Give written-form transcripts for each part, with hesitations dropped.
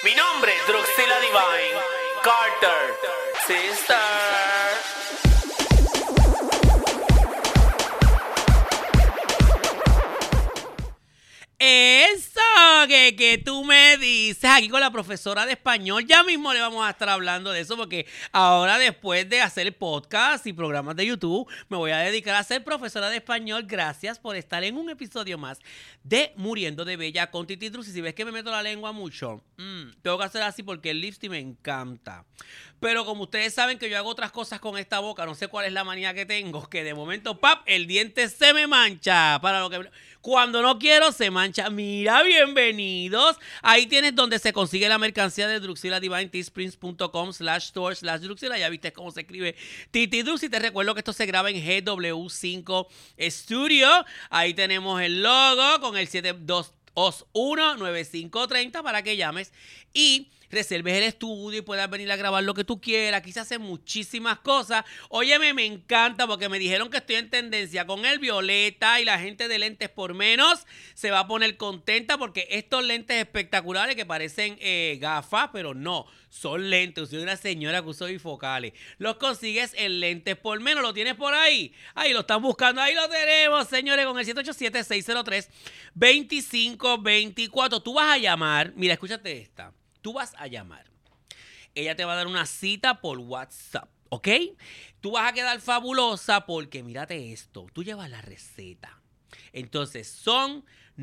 Mi nombre es Druxila Divine Carter, sister. Eso que tú me dices aquí con la profesora de español. Ya mismo le vamos a estar hablando de eso porque ahora, después de hacer podcast y programas de YouTube, me voy a dedicar a ser profesora de español. Gracias por estar en un episodio más de Muriendo de Bella con Titi Drux. Y si ves que me meto la lengua mucho, tengo que hacer así porque el lipstick me encanta. Pero como ustedes saben que yo hago otras cosas con esta boca, no sé cuál es la manía que tengo, que de momento, ¡pap!, el diente se me mancha. Cuando no quiero, se mancha. Mira, bienvenidos. Ahí tienes donde se consigue la mercancía de Druxila Divine, teespring.com/store/Druxila. Ya viste cómo se escribe Titi Drux. Y te recuerdo que esto se graba en GW5 Studio. Ahí tenemos el logo con el 721-9530 para que llames y reserves el estudio y puedas venir a grabar lo que tú quieras. Aquí se hacen muchísimas cosas. Óyeme, me encanta porque me dijeron que estoy en tendencia con el violeta y la gente de Lentes por Menos se va a poner contenta porque estos lentes espectaculares que parecen gafas, pero no, son lentes. Soy una señora que uso bifocales. Los consigues en Lentes por Menos. ¿Lo tienes por ahí? Ahí lo están buscando. Ahí lo tenemos, señores, con el 787-603-2524. Tú vas a llamar. Mira, escúchate esta. Tú vas a llamar. Ella te va a dar una cita por WhatsApp, ¿ok? Tú vas a quedar fabulosa porque mírate esto. Tú llevas la receta. Entonces son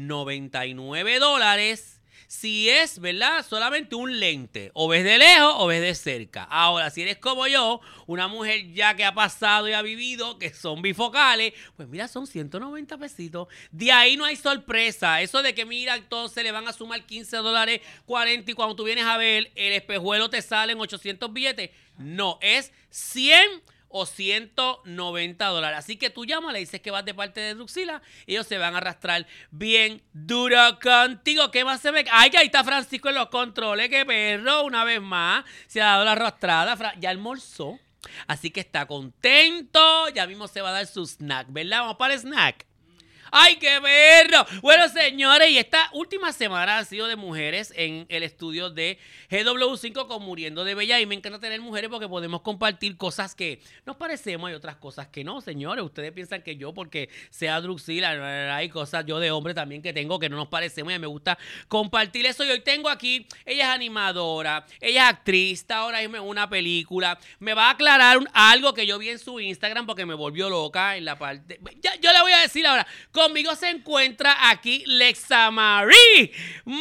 $99 si es, ¿verdad?, solamente un lente. O ves de lejos o ves de cerca. Ahora, si eres como yo, una mujer ya que ha pasado y ha vivido, que son bifocales, pues mira, son 190 pesitos. De ahí no hay sorpresa. Eso de que, mira, entonces le van a sumar $15, 40, y cuando tú vienes a ver, el espejuelo te salen 800 billetes. No, es 100 o $190. Así que tú llamas, le dices que vas de parte de Druxila y ellos se van a arrastrar bien duro contigo. ¿Qué más se ve? Ay, que ahí está Francisco en los controles. ¡Qué perro! Una vez más se ha dado la arrastrada. Ya almorzó, así que está contento. Ya mismo se va a dar su snack, ¿verdad? Vamos para el snack. ¡Ay, qué perro! Bueno, señores, y esta última semana ha sido de mujeres en el estudio de GW5 con Muriendo de Bella. Y me encanta tener mujeres porque podemos compartir cosas que nos parecemos y otras cosas que no, señores. Ustedes piensan que yo, porque sea Druxila, hay cosas yo de hombre también que tengo que no nos parecemos y me gusta compartir eso. Y hoy tengo aquí, ella es animadora, ella es actriz, está ahora mismo en una película. Me va a aclarar algo que yo vi en su Instagram porque me volvió loca en la parte... Yo le voy a decir ahora... Conmigo se encuentra aquí Lexamari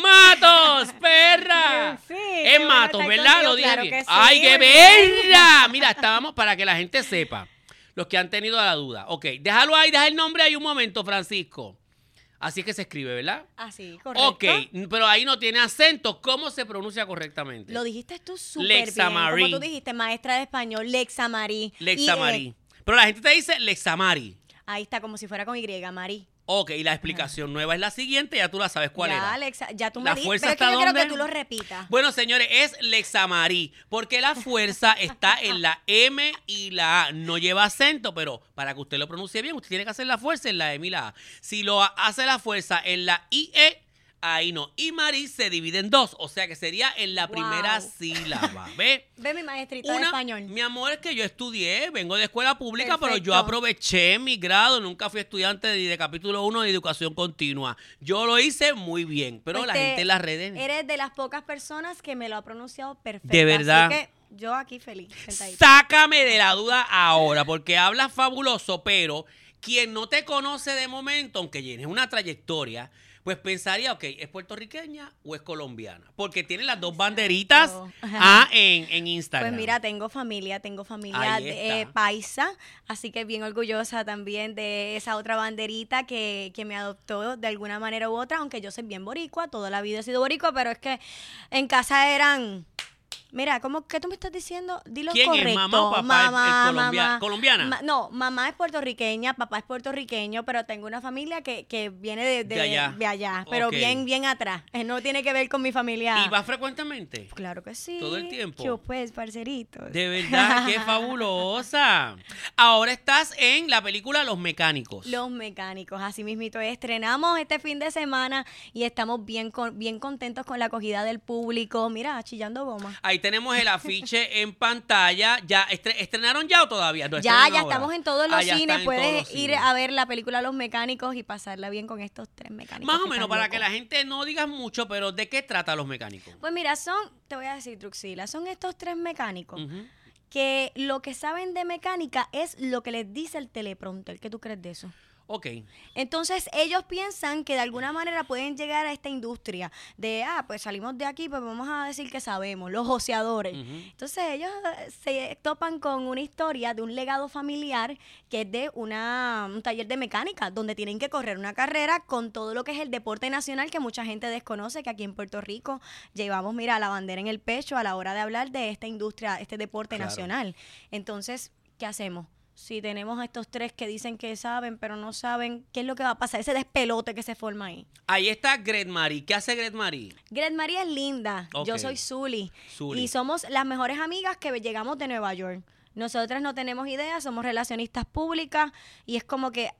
Matos, perra. Sí, es Matos, ¿verdad? Contigo, Lo dije claro bien. que sí, ¡Ay, qué perra! Mira, estábamos para que la gente sepa, los que han tenido la duda. Ok, déjalo ahí, deja el nombre ahí un momento, Francisco. Así es que se escribe, ¿verdad? Así, correcto. Ok, pero ahí no tiene acento. ¿Cómo se pronuncia correctamente? Lo dijiste tú súper Lexamari. bien. Como tú dijiste, maestra de español, Lexamari. Lexamari. Pero la gente te dice Lexamari. Ahí está, como si fuera con Y, Mari. Ok, y la explicación nueva es la siguiente, ya tú la sabes cuál ya, era. Alexa, ya tú me ¿La dijiste, fuerza pero es que está yo quiero dónde? que tú lo repitas. Bueno, señores, es Lexamari, porque la fuerza está en la M y la A. No lleva acento, pero para que usted lo pronuncie bien, usted tiene que hacer la fuerza en la M y la A. Si lo hace la fuerza en la IE, ahí no. Y Mari se divide en dos, o sea que sería en la primera sílaba. ¿Ve? Ve mi maestrita de español. Mi amor, es que yo estudié, vengo de escuela pública, pero yo Perfecto. aproveché mi grado, nunca fui estudiante ni de capítulo 1 de educación continua. Yo lo hice muy bien, pero Pues la gente en las redes... Eres de las pocas personas que me lo ha pronunciado perfecto. De verdad. Así que yo aquí feliz, sentadita. Sácame de la duda ahora, porque hablas fabuloso, pero quien no te conoce de momento, aunque tienes una trayectoria, pues pensaría, ok, ¿es puertorriqueña o es colombiana? Porque tiene las dos banderitas en Instagram. Pues mira, tengo familia Ahí está. paisa, así que bien orgullosa también de esa otra banderita que me adoptó de alguna manera u otra, aunque yo soy bien boricua, toda la vida he sido boricua, pero es que en casa eran Mira, ¿qué tú me estás diciendo? Dilo ¿Quién correcto. es? ¿Mamá o papá? ¿Colombiana? No, mamá es puertorriqueña, papá es puertorriqueño, pero tengo una familia que viene de allá, pero Ok. bien atrás. No tiene que ver con mi familia. ¿Y vas frecuentemente? Claro que sí. ¿Todo el tiempo? Yo pues, parceritos. De verdad, qué fabulosa. Ahora estás en la película Los Mecánicos. Los Mecánicos, así mismito. Estrenamos este fin de semana y estamos bien contentos con la acogida del público. Mira, chillando goma. Ahí tenemos el afiche en pantalla. ¿Ya estrenaron ya o todavía? No, Ya estrenan ahora. estamos en todos los Ah, ya cines. están en todos Puedes los ir cines. a ver la película Los Mecánicos y pasarla bien con estos 3 mecánicos. Más o que menos, están para que locos. la gente no diga mucho, pero ¿de qué trata Los Mecánicos? Pues mira, te voy a decir, Truxila, son estos 3 mecánicos Ujú. que lo que saben de mecánica es lo que les dice el teleprompter. ¿Qué tú crees de eso? Ok. Entonces ellos piensan que de alguna manera pueden llegar a esta industria de, pues salimos de aquí, pues vamos a decir que sabemos, los joseadores. Ujú. Entonces ellos se topan con una historia de un legado familiar que es de un taller de mecánica, donde tienen que correr una carrera con todo lo que es el deporte nacional que mucha gente desconoce, que aquí en Puerto Rico llevamos, mira, la bandera en el pecho a la hora de hablar de esta industria, este deporte Claro. nacional. Entonces, ¿qué hacemos? Si tenemos a estos 3 que dicen que saben, pero no saben, ¿qué es lo que va a pasar? Ese despelote que se forma ahí. Ahí está Gret Marie. ¿Qué hace Gret Marie? Gret Marie es linda. Ok. Yo soy Zully. Zully. Y somos las mejores amigas que llegamos de Nueva York. Nosotras no tenemos idea, somos relacionistas públicas y es como que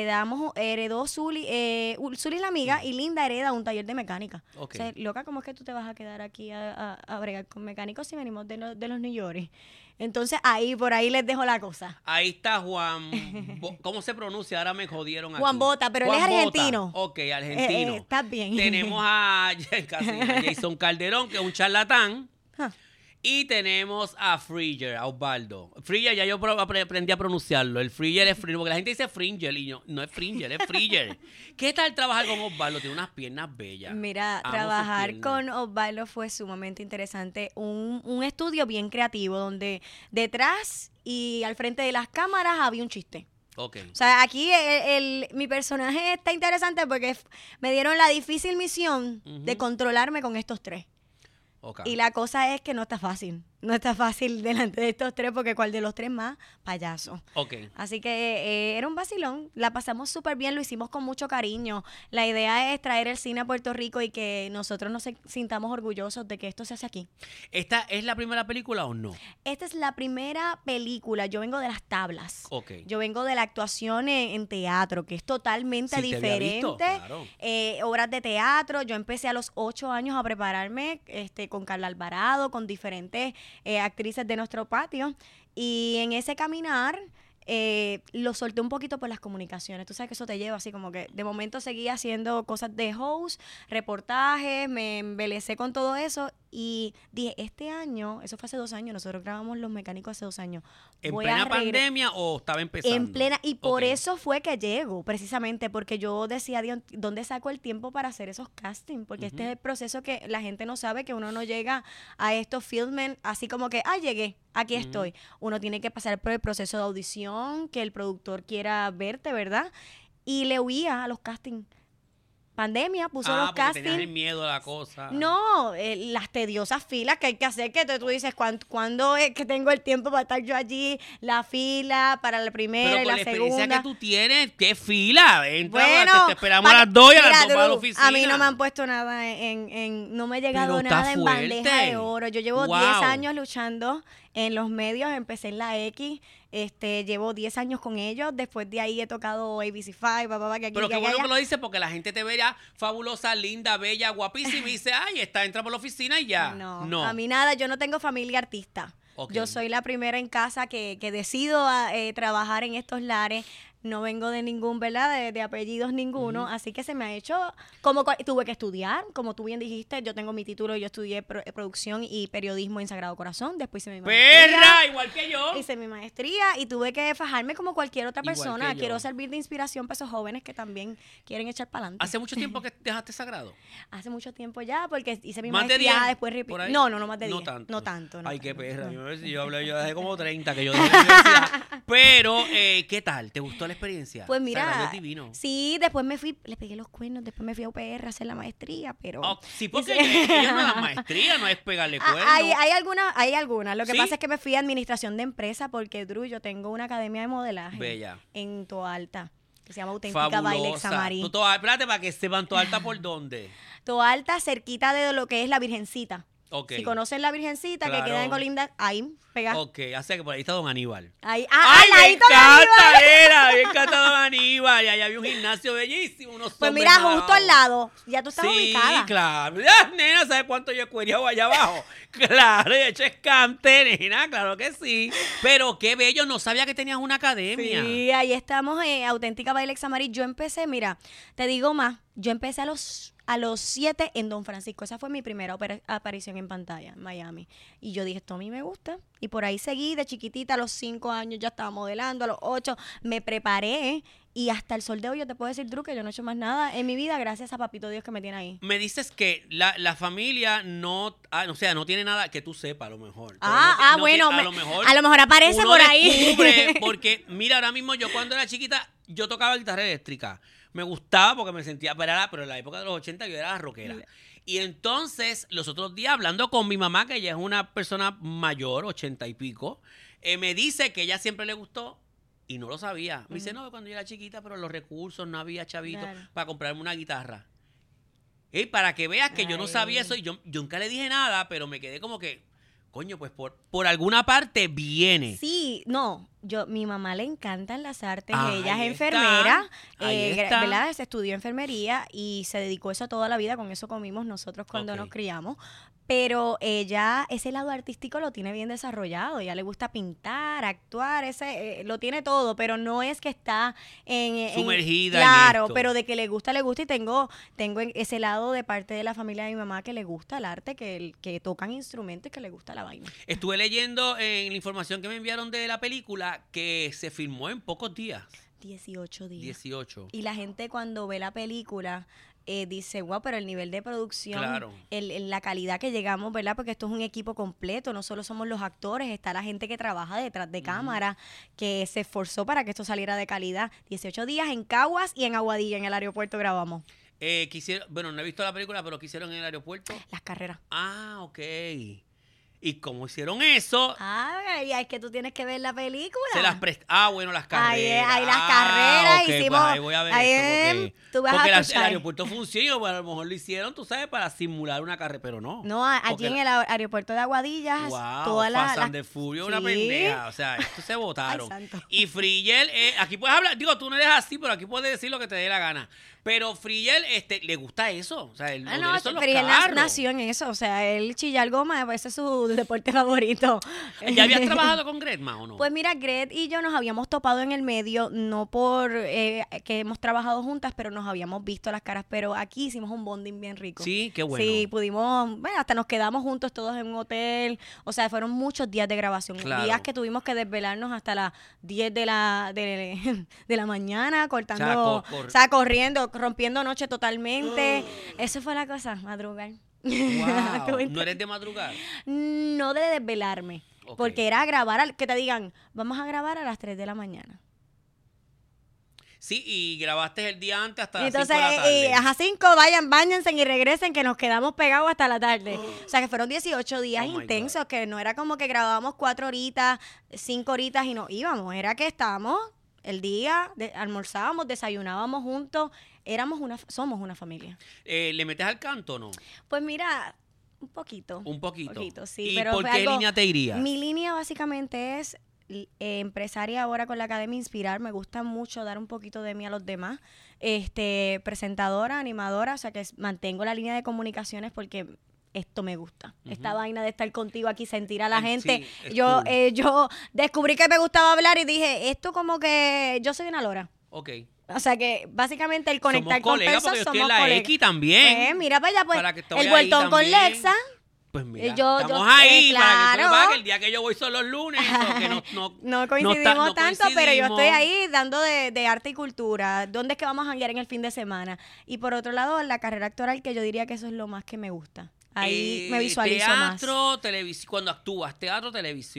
heredó Zully es la amiga y Linda hereda un taller de mecánica. Ok. O sea, loca, ¿cómo es que tú te vas a quedar aquí a bregar con mecánicos si venimos de los New York? Entonces, por ahí les dejo la cosa. Ahí está Juan. ¿Cómo se pronuncia? Ahora me jodieron aquí. Juan Bota, pero él es Juan Bota. argentino. Ok, argentino. Estás bien. Tenemos a Jason Calderón, que es un charlatán. Ah. Y tenemos a Fringer, a Osvaldo. Fringer, ya yo aprendí a pronunciarlo. El Fringer es Fringer, porque la gente dice Fringer y no es Fringer, es Fringer. ¿Qué tal trabajar con Osvaldo? Tiene unas piernas bellas. Mira, Amo sus trabajar piernas. con Osvaldo fue sumamente interesante. Un estudio bien creativo donde detrás y al frente de las cámaras había un chiste. Ok. O sea, aquí mi personaje está interesante porque me dieron la difícil misión de controlarme con estos 3. Ok. Y la cosa es que no está fácil. No está fácil delante de estos 3 porque cuál de los 3 más payaso. Ok. Así que era un vacilón, la pasamos súper bien, lo hicimos con mucho cariño. La idea es traer el cine a Puerto Rico y que nosotros nos sintamos orgullosos de que esto se hace aquí. ¿Esta es la primera película o no? Esta es la primera película, yo vengo de las tablas. Ok. Yo vengo de la actuación en teatro, que es totalmente Sí, te había diferente. visto, claro. Obras de teatro, yo empecé a los 8 años a prepararme con Carla Alvarado, con diferentes actrices de nuestro patio. Y en ese caminar lo solté un poquito por las comunicaciones. Tú sabes que eso te lleva así como que de momento seguí haciendo cosas de host, reportajes, me embelecé con todo eso y dije, este año, eso fue hace 2 años, nosotros grabamos Los Mecánicos hace 2 años. ¿En Voy plena a pandemia o estaba empezando? En plena, y por Ok. eso fue que llego, precisamente, porque yo decía, Dios, ¿dónde saco el tiempo para hacer esos castings? Porque este es el proceso que la gente no sabe, que uno no llega a estos filmen así como que, llegué, aquí estoy. Uno tiene que pasar por el proceso de audición, que el productor quiera verte, ¿verdad? Y le huía a los castings. Pandemia puso los porque tenías el castings. miedo de la cosa. No, las tediosas filas que hay que hacer, que tú dices, ¿cuándo es que tengo el tiempo para estar yo allí? La fila para la primera Pero y con la la experiencia segunda. que tú tienes, ¿qué fila? Entra, Bueno, te esperamos a las 2 y a las 2 mira, para la Drew, oficina. a mí no me han puesto nada no me ha llegado Pero está nada en bandeja fuerte. de oro. Yo llevo Wow. 10 años luchando en los medios, empecé en la X, llevo 10 años con ellos, después de ahí he tocado ABC5, que aquí, Pero que qué bueno allá. que lo dices porque la gente te ve ya fabulosa, linda, bella, guapísima y dice, entra por la oficina y ya. No, a mí nada, yo no tengo familia artista. Ok. Yo soy la primera en casa que decido trabajar en estos lares. No vengo de ningún, ¿verdad? De apellidos ninguno. Así que se me ha hecho, tuve que estudiar, como tú bien dijiste, yo tengo mi título, yo estudié producción y periodismo en Sagrado Corazón, después hice mi maestría. ¡Perra! Igual que yo. Hice mi maestría y tuve que fajarme como cualquier otra Igual persona. que yo. Quiero servir de inspiración para esos jóvenes que también quieren echar para adelante. ¿Hace mucho tiempo que dejaste Sagrado? Hace mucho tiempo ya, porque hice mi ¿Más de maestría, 10? después ¿Por ahí? No, más de 10. No tanto. No tanto. Ay, qué tanto, perra. no. Yo dejé como 30 que yo dejé la universidad. Pero, ¿qué tal? ¿Te gustó la experiencia? Pues Sagrado mira, es divino. sí, después le pegué los cuernos, después me fui a UPR a hacer la maestría, pero... Oh, sí, porque ellos no dan maestría, no es pegarle cuernos. Hay algunas. Lo que ¿Sí? pasa es que me fui a administración de empresa porque, Drew, yo tengo una academia de modelaje Bella. en Toalta, que se llama Auténtica Baile Examarí. Espérate, para que sepan tu alta por dónde. Toalta, cerquita de lo que es la Virgencita. Ok. Si conocen la Virgencita, Claro. que queda en Colinda, ahí, pegada. Ok, así que por ahí está Don Aníbal. Ahí, ¡Ay, al me ladito de encanta! Aníbal. Me encanta Don Aníbal. Y allá había un gimnasio bellísimo, unos Pues hombres mira, nadados. justo al lado. Ya tú estás Sí, ubicada. claro. Ya, nena, ¿sabes cuánto yo he cueriado allá abajo? Claro, he hecho escante, nena, claro que sí. Pero qué bello, no sabía que tenías una academia. Sí, ahí estamos en Auténtica Baile Examarí. Yo empecé, mira, te digo más, yo empecé a los 7 en Don Francisco. Esa fue mi primera aparición en pantalla en Miami. Y yo dije, esto a mí me gusta. Y por ahí seguí de chiquitita, a los 5 años ya estaba modelando, a los 8 me preparé. Y hasta el sol de hoy yo te puedo decir, Drew, que yo no he hecho más nada en mi vida gracias a Papito Dios que me tiene ahí. Me dices que la familia no, o sea, no tiene nada que tú sepas a lo mejor. Pero Bueno, a lo mejor aparece uno por ahí. descubre, porque mira, ahora mismo yo cuando era chiquita, yo tocaba guitarra eléctrica. Me gustaba porque me sentía parada, pero en la época de los 80 yo era rockera. Y entonces, los otros días, hablando con mi mamá, que ella es una persona mayor, 80 y pico, me dice que ella siempre le gustó y no lo sabía. Me dice, no, cuando yo era chiquita, pero los recursos, no había chavito Claro. para comprarme una guitarra. Y para que veas que yo no sabía eso, y yo nunca le dije nada, pero me quedé como que, coño, pues por alguna parte viene. Sí, no, mi mamá le encantan las artes, Ahí ella es está, enfermera, ahí está. ¿verdad? Se estudió enfermería y se dedicó a eso toda la vida, con eso comimos nosotros cuando Ok. nos criamos, pero ella ese lado artístico lo tiene bien desarrollado, ella le gusta pintar, actuar, lo tiene todo, pero no es que está Sumergida en claro, esto. pero de que le gusta y tengo ese lado de parte de la familia de mi mamá que le gusta el arte, que tocan instrumentos y que le gusta la vaina. Estuve leyendo en la información que me enviaron de la película que se filmó en pocos días. 18 días. 18. Y la gente cuando ve la película dice, wow, pero el nivel de producción, Claro. la calidad que llegamos, ¿verdad? Porque esto es un equipo completo, no solo somos los actores, está la gente que trabaja detrás de cámara, que se esforzó para que esto saliera de calidad. 18 días en Caguas y en Aguadilla, en el aeropuerto grabamos Bueno, no he visto la película, pero ¿qué hicieron en el aeropuerto? las carreras. Ah, ok. ¿Y cómo hicieron eso? Ay, es que tú tienes que ver la película. Se las bueno, las carreras. Ahí las carreras, ok, pues hicimos. ahí voy a ver ahí eso, ven, tú vas porque a el escuchar. aeropuerto funciona, pues a lo mejor lo hicieron, tú sabes, para simular una carrera, pero no. No, allí Porque en el aeropuerto de Aguadillas, wow, todas las... Fast and the Furious, una Sí. pendeja. O sea, esto se votaron. Ay, santo. Y Frigel, aquí puedes hablar, digo, tú no eres así, pero aquí puedes decir lo que te dé la gana. Pero Frigel, le gusta eso. O sea, no, eso los pero él carros. nació en eso, o sea, él chillar goma, pues ese es su deporte favorito. ¿Ya habías trabajado con Gretma o no? Pues mira, Gret y yo nos habíamos topado en el medio, no por que hemos trabajado juntas, pero nos habíamos visto las caras, pero aquí hicimos un bonding bien rico. Sí, qué bueno. Sí, pudimos, bueno, hasta nos quedamos juntos todos en un hotel, o sea, fueron muchos días de grabación, Claro. días que tuvimos que desvelarnos hasta las 10 de la mañana, cortando, O sea, corriendo, rompiendo noche totalmente, eso fue la cosa, madrugar. Wow. ¿No eres de madrugar? No de desvelarme, Ok. porque era grabar, que te digan, vamos a grabar a las 3 de la mañana. Sí, y grabaste el día antes hasta Y las 5 entonces, de la tarde. a 5 báñense y regresen, que nos quedamos pegados hasta la tarde. O sea, que fueron 18 días Oh my intensos, que no era como que grabábamos 4 horitas, 5 horitas y nos íbamos. Era que estábamos el día, almorzábamos, desayunábamos juntos, somos una familia. ¿Le metes al canto o no? Pues mira, un poquito. Un poquito. Sí, ¿Y pero por fue qué algo- línea te irías? Mi línea básicamente es empresaria ahora con la Academia Inspirar. Me gusta mucho dar un poquito de mí a los demás. Presentadora, animadora, o sea que mantengo la línea de comunicaciones porque esto me gusta. Esta vaina de estar contigo aquí, sentir a la gente. Sí, es Yo, cool. yo descubrí que me gustaba hablar y dije, esto como que yo soy una lora. Ok. O sea que básicamente el conectar Somos con colegas personas, porque yo estoy somos en la colegas. X también. Pues, mira para allá, pues, Para que estoy el ahí vueltón con también. Lexa. Pues mira, Yo- estamos yo- ahí para que tú claro. sepas que el día que yo voy son los lunes. o que No coincidimos no tanto, pero yo coincidimos. estoy ahí dando de arte y cultura. ¿Dónde es que vamos a janguear en el fin de semana? Y por otro lado, la carrera actoral, que yo diría que eso es lo más que me gusta. Ahí me visualizo más. Teatro, televisión, cuando actúas, teatro, televisión.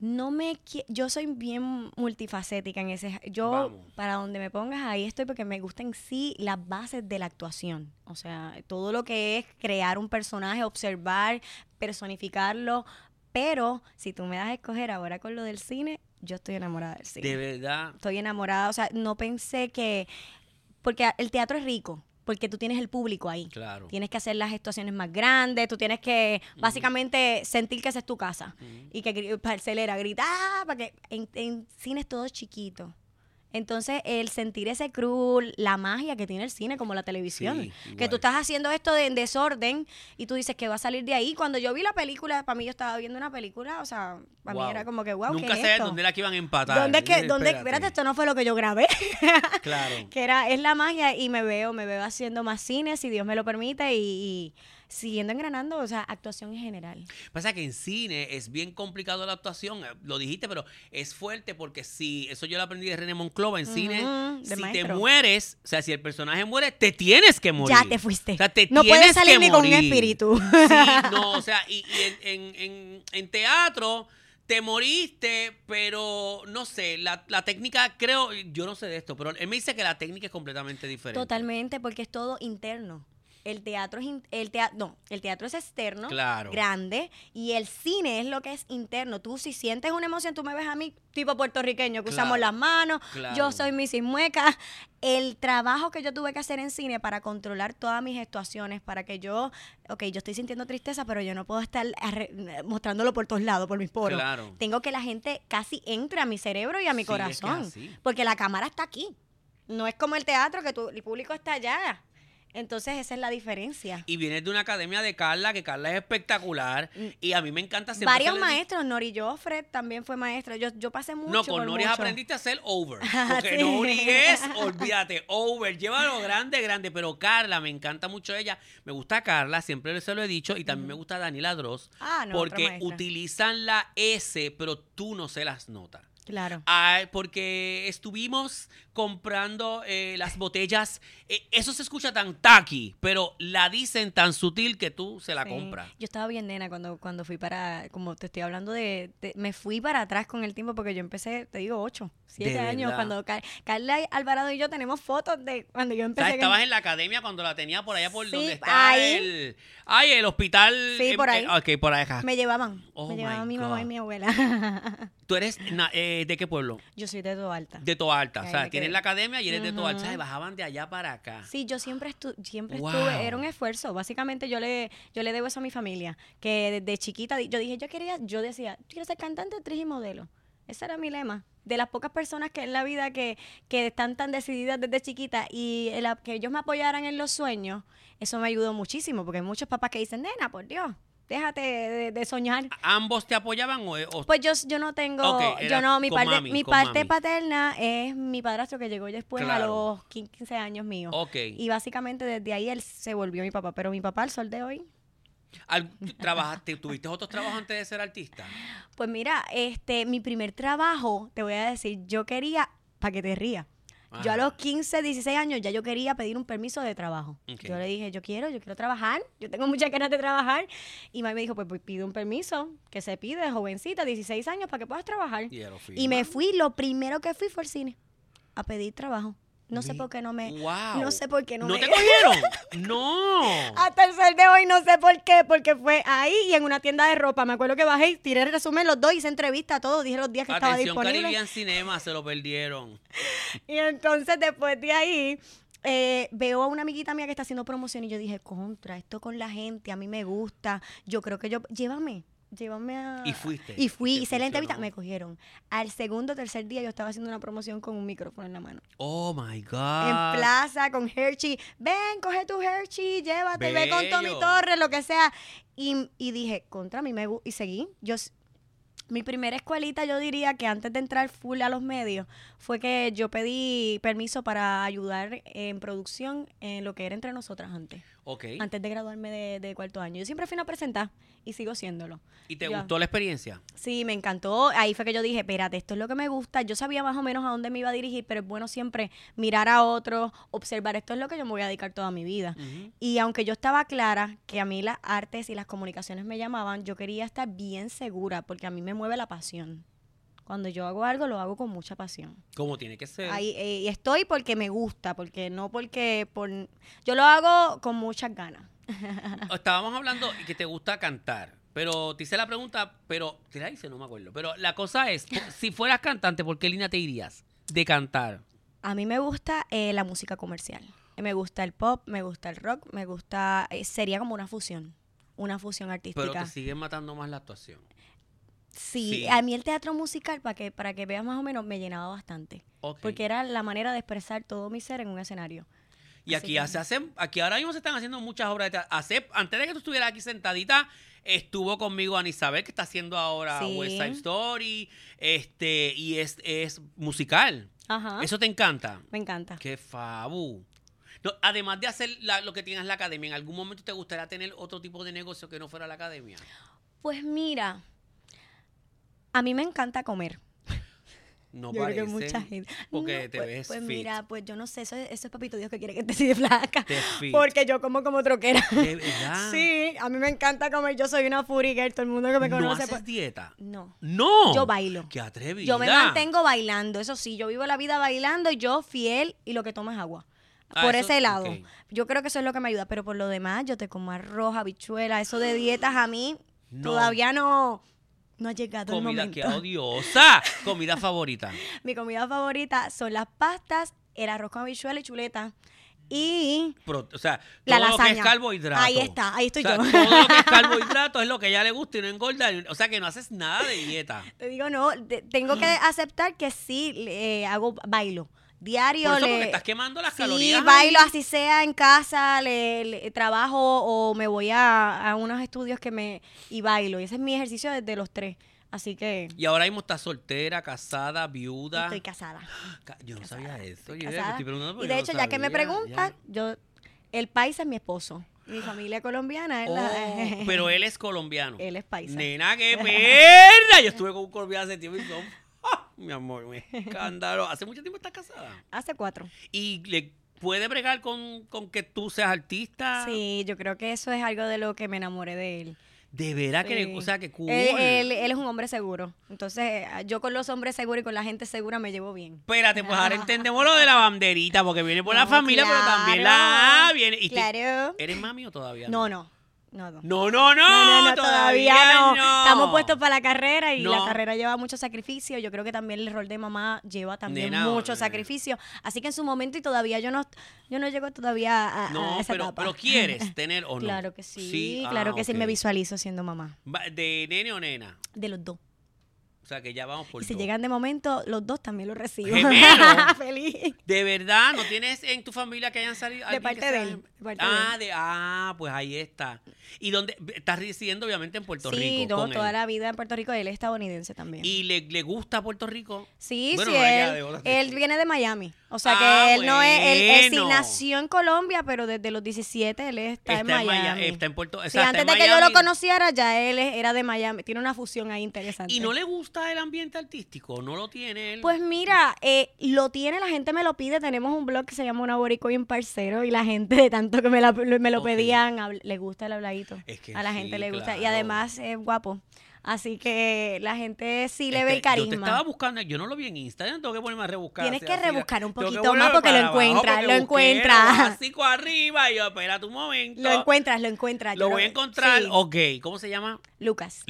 Yo soy bien multifacética en ese. Yo, Vamos. para donde me pongas, ahí estoy porque me gustan en sí las bases de la actuación. O sea, todo lo que es crear un personaje, observar, personificarlo. Pero si tú me das a escoger ahora con lo del cine, yo estoy enamorada del cine. De verdad. Estoy enamorada. O sea, no pensé que. Porque el teatro es rico. Porque tú tienes el público ahí. Claro. Tienes que hacer las actuaciones más grandes, tú tienes que básicamente sentir que esa es tu casa. Y que parcelera, gritar, para que en cine es todo chiquito. Entonces, el sentir ese crew, la magia que tiene el cine, como la televisión. Sí, Que igual. tú estás haciendo esto en desorden y tú dices que va a salir de ahí. Cuando yo vi la película, para mí yo estaba viendo una película, o sea, para mí Wow. era como que, wow, Nunca ¿qué es sabía esto? dónde era que iban a empatar. ¿Dónde es que, Espérate. espérate, esto no fue lo que yo grabé? Claro. Que es la magia y me veo haciendo más cine, si Dios me lo permite, y siguiendo engranando, o sea, actuación en general. Pasa que en cine es bien complicado la actuación, lo dijiste, pero es fuerte porque si, eso yo lo aprendí de René Monclova en cine, de si te maestro. mueres, o sea, si el personaje muere, te tienes que morir. Ya te fuiste. O sea, te No tienes puedes salir que ni con un morir. espíritu. Sí, no, o sea, y en teatro te moriste, pero no sé, la técnica, creo, yo no sé de esto, pero él me dice que la técnica es completamente diferente. Totalmente, porque es todo interno. El teatro es externo, Claro. grande, y el cine es lo que es interno. Tú si sientes una emoción, tú me ves a mí tipo puertorriqueño, que usamos Claro, las manos, claro. yo soy Mrs. Mueca. El trabajo que yo tuve que hacer en cine para controlar todas mis actuaciones, para que yo estoy sintiendo tristeza, pero yo no puedo estar mostrándolo por todos lados, por mis poros. Claro. Tengo que la gente casi entre a mi cerebro y a mi Sí, es que es corazón, así. porque la cámara está aquí. No es como el teatro, que el público está allá. Entonces, esa es la diferencia. Y vienes de una academia de Carla, que Carla es espectacular. Y a mí me encanta siempre. Varios se le dice- maestros, Nori Joffre también fue maestra. Yo pasé mucho. No, con por Nori mucho. aprendiste a hacer over. Porque Sí. Nori es, olvídate, over. Llévalo grande, grande. Pero Carla, me encanta mucho ella. Me gusta Carla, siempre se lo he dicho. Y también me gusta Daniela Droz. Ah, no, otra porque maestra. utilizan la S, pero tú no se las notas. Claro. Porque estuvimos comprando las botellas. Eso se escucha tan tacky, pero la dicen tan sutil que tú se la Sí. compras. Yo estaba bien nena cuando fui como te estoy hablando me fui para atrás con el tiempo porque yo empecé, te digo, 8, 7 De años. verdad. Cuando Carla Alvarado y yo tenemos fotos de cuando yo O empecé. sea, estabas en la academia cuando la tenía por allá por Sí, donde está ahí. el hospital. Sí, por ahí. Ok, por acá. Me llevaban. Oh, me llevaban my mi mamá y God. mi abuela. ¿Tú eres ¿de qué pueblo? Yo soy de Toa Alta. De Toa Alta. O Ahí sea, me tienes quedé. la academia y eres de Toa Alta. Ujú. ¿Sabes? Bajaban de allá para acá. Sí, yo siempre Wow. estuve, era un esfuerzo. Básicamente yo le debo eso a mi familia, que desde chiquita yo dije, yo decía, quiero ser cantante, actriz y modelo. Ese era mi lema. De las pocas personas que en la vida que están tan decididas desde chiquita y que ellos me apoyaran en los sueños, eso me ayudó muchísimo, porque hay muchos papás que dicen, nena, por Dios, déjate de soñar. ¿Ambos te apoyaban o Pues yo no tengo, Ok, era mi con parte, mami, mi con parte mami. paterna es mi padrastro que llegó después Claro. a los 15 años míos. Ok. Y básicamente desde ahí él se volvió mi papá, pero mi papá al sol de hoy, ¿Tuviste otros trabajos antes de ser artista? pues mira, mi primer trabajo, te voy a decir, yo quería, para que te rías, yo a Ajá. los 15, 16 años ya yo quería pedir un permiso de trabajo. Ok. Yo le dije, yo quiero trabajar, yo tengo muchas ganas de trabajar. Y mami me dijo, pues pide un permiso, que se pide, jovencita, 16 años, para que puedas trabajar. Y él lo Y me firma. fui, lo primero que fui fue al cine, a pedir trabajo. No sé Mi- por qué no me... Wow. No sé por qué no ¿No me... te cogieron? No. Hasta el sol de hoy no sé por qué, porque fue ahí y en una tienda de ropa. Me acuerdo que bajé y tiré el resumen los dos, hice entrevista, todo, dije los días que estaba Atención, disponible. Caribbean Cinema, se lo perdieron. Y entonces después de ahí veo a una amiguita mía que está haciendo promoción y yo dije, contra, esto con la gente, a mí me gusta. Yo creo que llévame a... Y fuiste. Y fui, Te hice la entrevista, funcionó. me cogieron. Al segundo o tercer día yo estaba haciendo una promoción con un micrófono en la mano. Oh my God. En plaza, con Hershey. Ven, coge tu Hershey, llévate, ve con Tommy Bello. Torres, lo que sea. Y dije, contra mí y seguí. Mi primera escuelita, yo diría que antes de entrar full a los medios, fue que yo pedí permiso para ayudar en producción en lo que era Entre Nosotras antes. Ok. antes de graduarme de cuarto año. Yo siempre fui una presentar y sigo siéndolo. ¿Y te Yo- gustó la experiencia? Sí, me encantó. Ahí fue que yo dije, espérate, esto es lo que me gusta. Yo sabía más o menos a dónde me iba a dirigir, pero es bueno siempre mirar a otros, observar, esto es lo que yo me voy a dedicar toda mi vida. Ujú. Y aunque yo estaba clara que a mí las artes y las comunicaciones me llamaban, yo quería estar bien segura porque a mí me mueve la pasión. Cuando yo hago algo, lo hago con mucha pasión. Como tiene que ser. Ahí, y estoy porque me gusta, porque no porque yo lo hago con muchas ganas. Estábamos hablando y que te gusta cantar. Pero te hice la pregunta, pero te la hice, no me acuerdo. Pero la cosa es, si fueras cantante, ¿por qué línea te irías de cantar? A mí me gusta la música comercial. Me gusta el pop, me gusta el rock, me gusta, sería como una fusión artística. Pero te siguen matando más la actuación. Sí, Sí. a mí el teatro musical, para que veas más o menos, me llenaba bastante. Ok. Porque era la manera de expresar todo mi ser en un escenario. Y Así aquí que- aquí ahora mismo se están haciendo muchas obras de teatro. Antes de que tú estuvieras aquí sentadita, estuvo conmigo Ana Isabel, que está haciendo ahora Sí. West Side Story, y es musical. Ajá. ¿Eso te encanta? Me encanta. ¡Qué fabu! No, además de hacer lo que tienes en la academia, ¿en algún momento te gustaría tener otro tipo de negocio que no fuera la academia? Pues mira, a mí me encanta comer. No Yo parece. creo que mucha gente. Porque No, te pues, ves pues fit. mira, pues yo no sé, eso es papito Dios que quiere que esté así de flaca. Te fit. Porque yo como troquera. ¿De verdad? Sí, a mí me encanta comer. Yo soy una foodie girl, todo el mundo que me ¿No conoce. haces pues- dieta? No. ¡No! Yo bailo. ¡Qué atrevida! Yo me mantengo bailando, eso sí, yo vivo la vida bailando y yo fiel y lo que tomo es agua. Ah, Por eso- ese lado. ok. Yo creo que eso es lo que me ayuda, pero por lo demás yo te como arroz, habichuela, eso de dietas a mí No. todavía no ha llegado el Comida, momento. qué odiosa. Comida favorita. Mi comida favorita son las pastas, el arroz con habichuela y chuleta y O sea, la todo lo que es lasaña. carbohidrato. Ahí está, ahí estoy O sea, yo. todo lo que es carbohidrato es lo que a ella le gusta y no engorda. O sea, que no haces nada de dieta. Te digo, no, tengo que aceptar que sí bailo. Diario Por eso, porque estás quemando las calorías. Sí, bailo así sea en casa, le trabajo o me voy a unos estudios y bailo. Y ese es mi ejercicio desde los 3. Así que Y ahora mismo estás soltera, casada, viuda. estoy casada. Yo no sabía eso. Yo casada. estoy preguntando porque Y de yo hecho, no ya que me sabía, preguntan, ya. el paisa es mi esposo. Mi familia colombiana es Oh, pero él es colombiano. Él es paisa. Nena, qué perra. Yo estuve con un colombiano hace tiempo y son... ¡Ah! Mi amor, me escándalo. ¿Hace mucho tiempo estás casada? Hace 4. ¿Y le puede bregar con que tú seas artista? Sí, yo creo que eso es algo de lo que me enamoré de él. De verdad que, Sí. o sea, que cool. Él es un hombre seguro. Entonces, yo con los hombres seguros y con la gente segura me llevo bien. Espérate, pues ahora entendemos lo de la banderita, porque viene por la No, familia, pero también claro, viene. claro. ¿Eres mami o todavía No. No, No, todavía no. Estamos puestos para la carrera y No. la carrera lleva mucho sacrificio. Yo creo que también el rol de mamá lleva también Nena, mucho sacrificio. Así que en su momento y todavía yo no llego todavía a No, esa pero etapa. ¿quieres tener o no? Claro que sí, Ah, claro que sí ok. me visualizo siendo mamá. ¿De nene o nena? De los dos. O sea, que ya vamos por Y si dos. llegan de momento, los dos también los recibo. ¡Gemelo! Feliz. ¿De verdad? ¿No tienes en tu familia que hayan salido? De alguien parte que de sea- él, de parte de él. Pues ahí está. ¿Y dónde? Estás residiendo obviamente en Puerto Sí, Rico no, con toda él. la vida en Puerto Rico. Él es estadounidense también. ¿Y le gusta Puerto Rico? Sí, Bueno, sí, no le queda de otra. él viene de Miami. O sea Ah, que él no es, él sí bueno. nació en Colombia, pero desde los 17 él está en Miami. Está en Puerto Sí, está antes en de que yo lo Miami. conociera, ya él era de Miami. Tiene una fusión ahí interesante. ¿Y no le gusta el ambiente artístico? ¿No lo tiene él? Pues mira, lo tiene, la gente me lo pide. Tenemos un blog que se llama Una Boricua y un Parcero y la gente de tanto que me lo Ok. pedían, le gusta el habladito. Es que a la sí, gente le gusta. Y claro. además es guapo. Así que la gente sí le Es ve que el carisma. Yo te estaba buscando, yo no lo vi en Instagram, tengo que ponerme a rebuscar. Tienes que rebuscar un Tengo que poquito más volver porque lo para abajo, encuentras, porque lo busqué encuentras. lo básico arriba y yo, espérate un momento. Lo encuentras. Lo voy a encontrar. Sí. Ok, ¿cómo se llama? Lucas.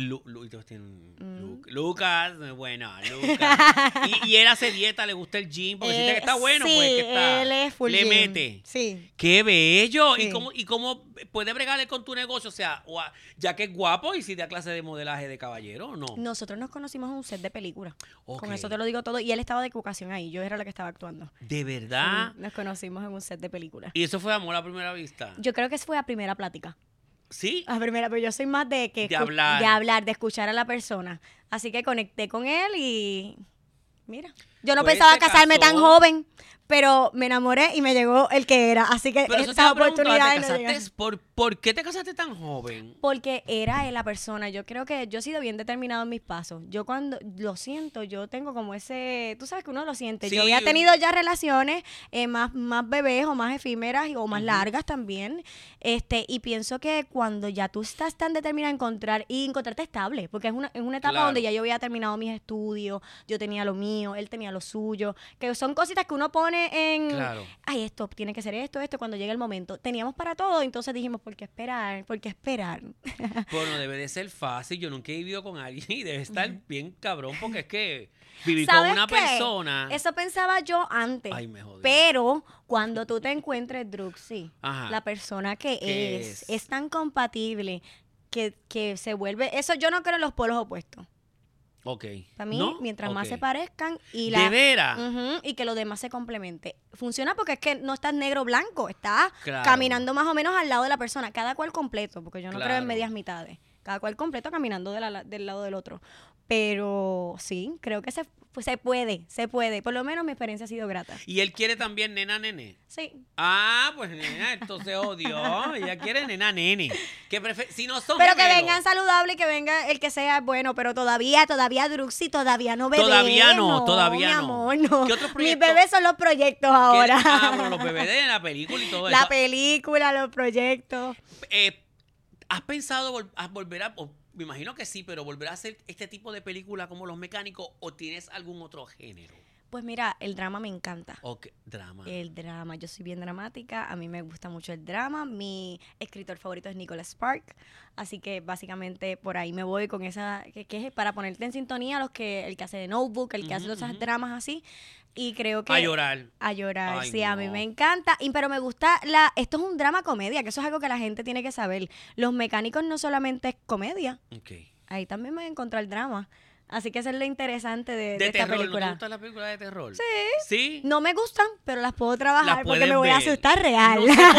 Lucas, bueno, Lucas. y él hace dieta, le gusta el gym, porque siente que está bueno, sí, pues que está. él es full le gym. mete. Sí. ¡Qué bello! Sí. ¿Y cómo puede bregarle con tu negocio? O sea, ya que es guapo y si da clase de modelaje de caballero o no. Nosotros nos conocimos en un set de película. Ok. Con eso te lo digo todo. Y él estaba de equivocación ahí. Yo era la que estaba actuando. ¿De verdad? Sí, nos conocimos en un set de película. ¿Y eso fue amor a primera vista? Yo creo que fue a primera plática. ¿Sí? A primera, pero yo soy más de que De hablar. de escuchar a la persona. Así que conecté con él y mira. Yo no Pues pensaba se casarme tan casó. joven, pero me enamoré y me llegó el que era. Así que Pero eso te estas iba a preguntar, oportunidades ¿te no llegan. casaste? ¿Por qué te casaste tan joven? Porque era él la persona. Yo creo que yo he sido bien determinado en mis pasos. Yo cuando lo siento, yo tengo como ese... Tú sabes que uno lo siente. Sí. Yo había tenido ya relaciones más bebés o más efímeras o más Ujú. largas también. Y pienso que cuando ya tú estás tan determinada a encontrarte estable, porque es una etapa Claro. donde ya yo había terminado mis estudios, yo tenía lo mío, él tenía lo suyo, que son cositas que uno pone en... Claro. Ay, esto tiene que ser esto, cuando llegue el momento. Teníamos para todo, entonces dijimos, ¿por qué esperar? Bueno, debe de ser fácil. Yo nunca he vivido con alguien y debe estar bien cabrón porque es que vivir con ¿Sabes una qué? persona... Eso pensaba yo antes. Ay, me jodí. Pero cuando tú te encuentres, Druxy, Ajá. la persona que ¿Qué es tan compatible que se vuelve... Eso yo no creo en los polos opuestos. Ok. Para mí, ¿No? mientras más Ok. se parezcan y ¿De veras? Ujú, y que lo demás se complemente. Funciona porque es que no estás negro o blanco, estás Claro. caminando más o menos al lado de la persona, cada cual completo, porque yo no creo Claro. en medias mitades. Cada cual completo caminando del lado del otro. Pero sí, creo que se puede. Por lo menos mi experiencia ha sido grata. ¿Y él quiere también nena, nene? Sí. Ah, pues nena, entonces odió. Ella quiere nena, nene. Si no son Pero que gemelos. vengan saludables y que venga el que sea bueno, pero todavía Druxy, todavía no bebé. Todavía no, todavía mi no. amor, no. ¿Qué otros Mis proyectos? bebés son los proyectos ahora. Bueno, los bebés de la película y todo La eso. película, los proyectos. ¿Has pensado volver a... me imagino que sí, pero volver a hacer este tipo de película como Los Mecánicos o tienes algún otro género? Pues mira, el drama me encanta. Ok, drama. El drama, yo soy bien dramática, a mí me gusta mucho el drama, mi escritor favorito es Nicholas Spark, así que básicamente por ahí me voy con esa, que es para ponerte en sintonía el que hace de Notebook, el que hace Ujú, todos esos ujú. dramas así, y creo que... A llorar. A llorar, Ay, sí, a mí no. me encanta, pero me gusta, esto es un drama comedia, que eso es algo que la gente tiene que saber. Los Mecánicos no solamente es comedia, Ok. ahí también me encontré el drama, así que eso es lo interesante de ¿De esta terror? ¿No te película. gustan las películas de terror? Sí. ¿Sí? No me gustan, pero las puedo trabajar Las porque puedes me voy a ver. asustar real.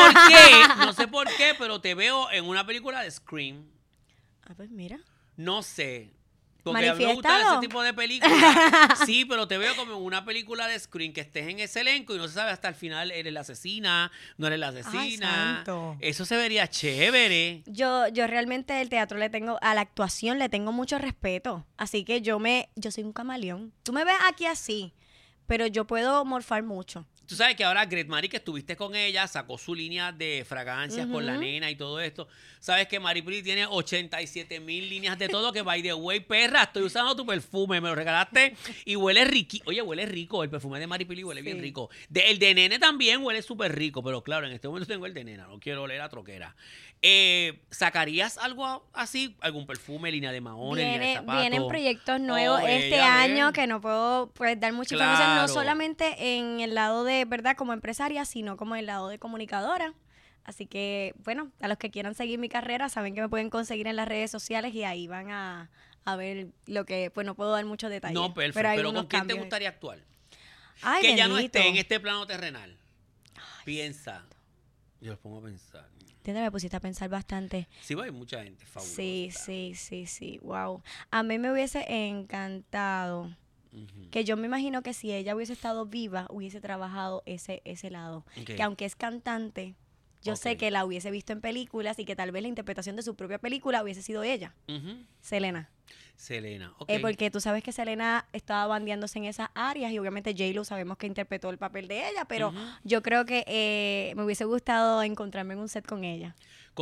No sé por qué, pero te veo en una película de Scream. Ah, pues mira. No sé. Porque a mí me gusta ¿Manifiéstalo? ese tipo de películas. Sí, pero te veo como en una película de Scream que estés en ese elenco y no se sabe hasta el final, ¿eres la asesina? ¿No eres la asesina? santo. Eso se vería chévere. Yo realmente a la actuación le tengo mucho respeto. Así que yo soy un camaleón. Tú me ves aquí así, pero yo puedo morfar mucho. Tú sabes que ahora Gret Mari, que estuviste con ella, sacó su línea de fragancias con la nena y todo esto. Sabes que Maripili tiene 87,000 líneas de todo, que by the way, perra, estoy usando tu perfume, me lo regalaste y huele rico. Oye, huele rico, el perfume de Maripili huele bien rico. El de nene también huele súper rico, pero claro, en este momento tengo el de nena, no quiero oler a troquera. ¿Sacarías algo así? ¿Algún perfume, línea de maones, línea de zapatos? Vienen proyectos nuevos Oh, este ella, año ven. que no puedo dar mucha información, no Claro. solamente en el lado de, ¿verdad?, como empresaria, sino como en el lado de comunicadora. Así que, bueno, a los que quieran seguir mi carrera, saben que me pueden conseguir en las redes sociales y ahí van a ver lo que, pues no puedo dar muchos detalles. No, perfecto. hay Pero unos ¿con quién te cambios. gustaría actuar? Ay, Que ya no bendito. esté en este plano terrenal. Piensa. Yo los pongo a pensar. Me pusiste a pensar bastante. Sí, hay mucha gente fabulosa. Sí. Wow. A mí me hubiese encantado Ujú. que yo me imagino que si ella hubiese estado viva, hubiese trabajado ese lado. Ok. Que aunque es cantante, yo sé Ok. que la hubiese visto en películas y que tal vez la interpretación de su propia película hubiese sido ella, Ujú. Selena. Selena, ok. Porque tú sabes que Selena estaba bandeándose en esas áreas y obviamente J-Lo sabemos que interpretó el papel de ella, pero Ujú. yo creo que me hubiese gustado encontrarme en un set con ella.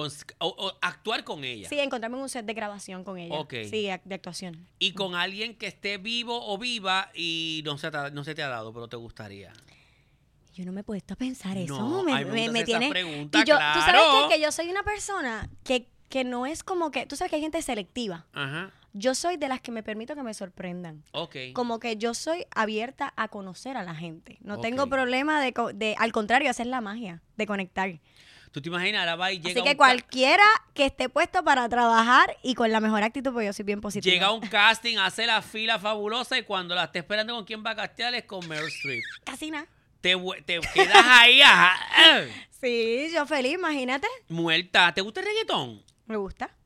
O actuar con ella. Sí, encontrarme en un set de grabación con ella. Ok. Sí, de actuación. Y con alguien que esté vivo o viva y no se te ha dado, pero te gustaría. Yo no me he puesto a pensar eso. No, me a mí me gusta hacer tiene... esa pregunta, y yo, tú sabes claro. que yo soy una persona que no es como que... Tú sabes que hay gente selectiva. Ajá. Yo soy de las que me permito que me sorprendan. Ok. Como que yo soy abierta a conocer a la gente. No Ok. tengo problema al contrario, hacer la magia, de conectar. ¿Tú te imaginas? Ahora va y llega Así que un cualquiera que esté puesto para trabajar y con la mejor actitud, pues yo soy bien positiva. llega un casting, hace la fila fabulosa y cuando la esté esperando con quién va a castear es con Meryl Streep. Casi nada. Te quedas ahí, ajá, Sí, yo feliz, imagínate. muerta. ¿Te gusta el reggaetón? Me gusta.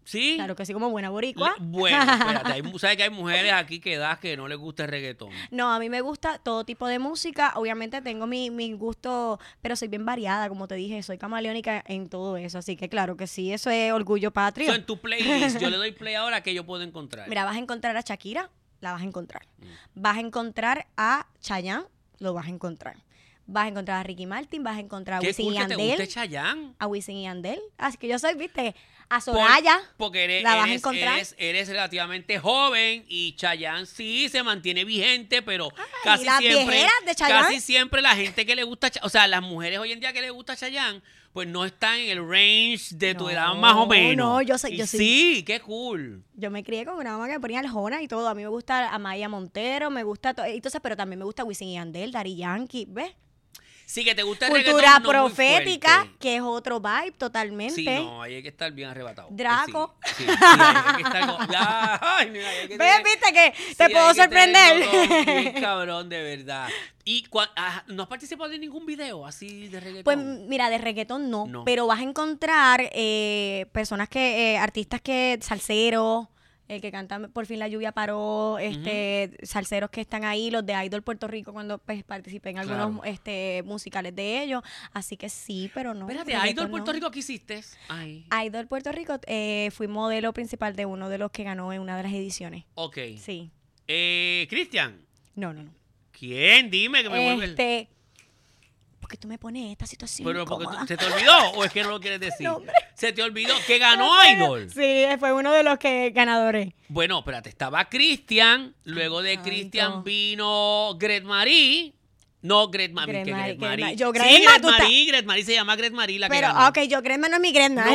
¿Sí? Claro que sí, como buena boricua. Bueno, espérate, ¿sabes que hay mujeres aquí que no les gusta el reggaetón? No, a mí me gusta todo tipo de música. Obviamente tengo mi gusto, pero soy bien variada, como te dije, soy camaleónica en todo eso. Así que claro que sí, eso es orgullo patrio. So, en tu playlist, yo le doy play ahora, que yo puedo encontrar. Mira, vas a encontrar a Shakira, la vas a encontrar. Vas a encontrar a Chayanne, lo vas a encontrar. Vas a encontrar a Ricky Martin, vas a encontrar a ¿Qué Wisin cool y que te guste Yandel. Chayanne? A Wisin y Yandel. Así que yo soy, viste, a Soraya. Porque la vas a encontrar. eres relativamente joven y Chayanne sí se mantiene vigente, pero ¿y las viejeras de Chayanne? casi siempre la gente que le gusta, o sea, las mujeres hoy en día que le gusta Chayanne, pues no están en el range de tu No, edad más o menos. no, yo sí. Sí, qué cool. Yo me crié con una mamá que me ponía Arjona y todo. A mí me gusta Amaya Montero, me gusta todo. Entonces, pero también me gusta Wisin y Yandel, Daddy Yankee, ¿ves? Sí, que te gusta el Cultura reggaetón no muy profética, fuerte. que es otro vibe totalmente. Sí, no, ahí hay que estar bien arrebatado. Draco. Sí, hay que estar ay, mira, hay que ¿Ves? tener- ¿Viste que sí, te hay puedo que tener sorprender? todo bien cabrón, de verdad. ¿Y no has participado en ningún video así de reggaetón? Pues mira, de reggaetón no, No. pero vas a encontrar personas artistas salseros, el que canta Por fin la lluvia paró, salseros que están ahí, los de Idol Puerto Rico cuando pues, participé en algunos musicales de ellos, así que sí, pero no. Espérate, reggaetón Idol Puerto no. Rico, ¿qué hiciste? Ay. Idol Puerto Rico, fui modelo principal de uno de los que ganó en una de las ediciones. Ok. Sí. Cristian, No. ¿quién? Dime que me vuelve el... Porque tú me pones esta situación Pero porque incómoda. ¿se te olvidó o es que no lo quieres decir? No, hombre. Se te olvidó que ganó Idol. Sí, fue uno de los ganadores. Bueno, espérate, estaba Cristian, luego de Santo. Cristian vino Gret Marie. No, Gret Marie, Gret que Marie, Gret Gret Marie. Marie. Yo, Sí, Gret Gret Marie se llama Gret Marie la que Pero, ganó. ok, yo Gretma no es mi Gretma.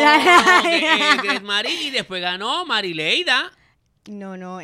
No, Gret Marie y después ganó Marileida. No,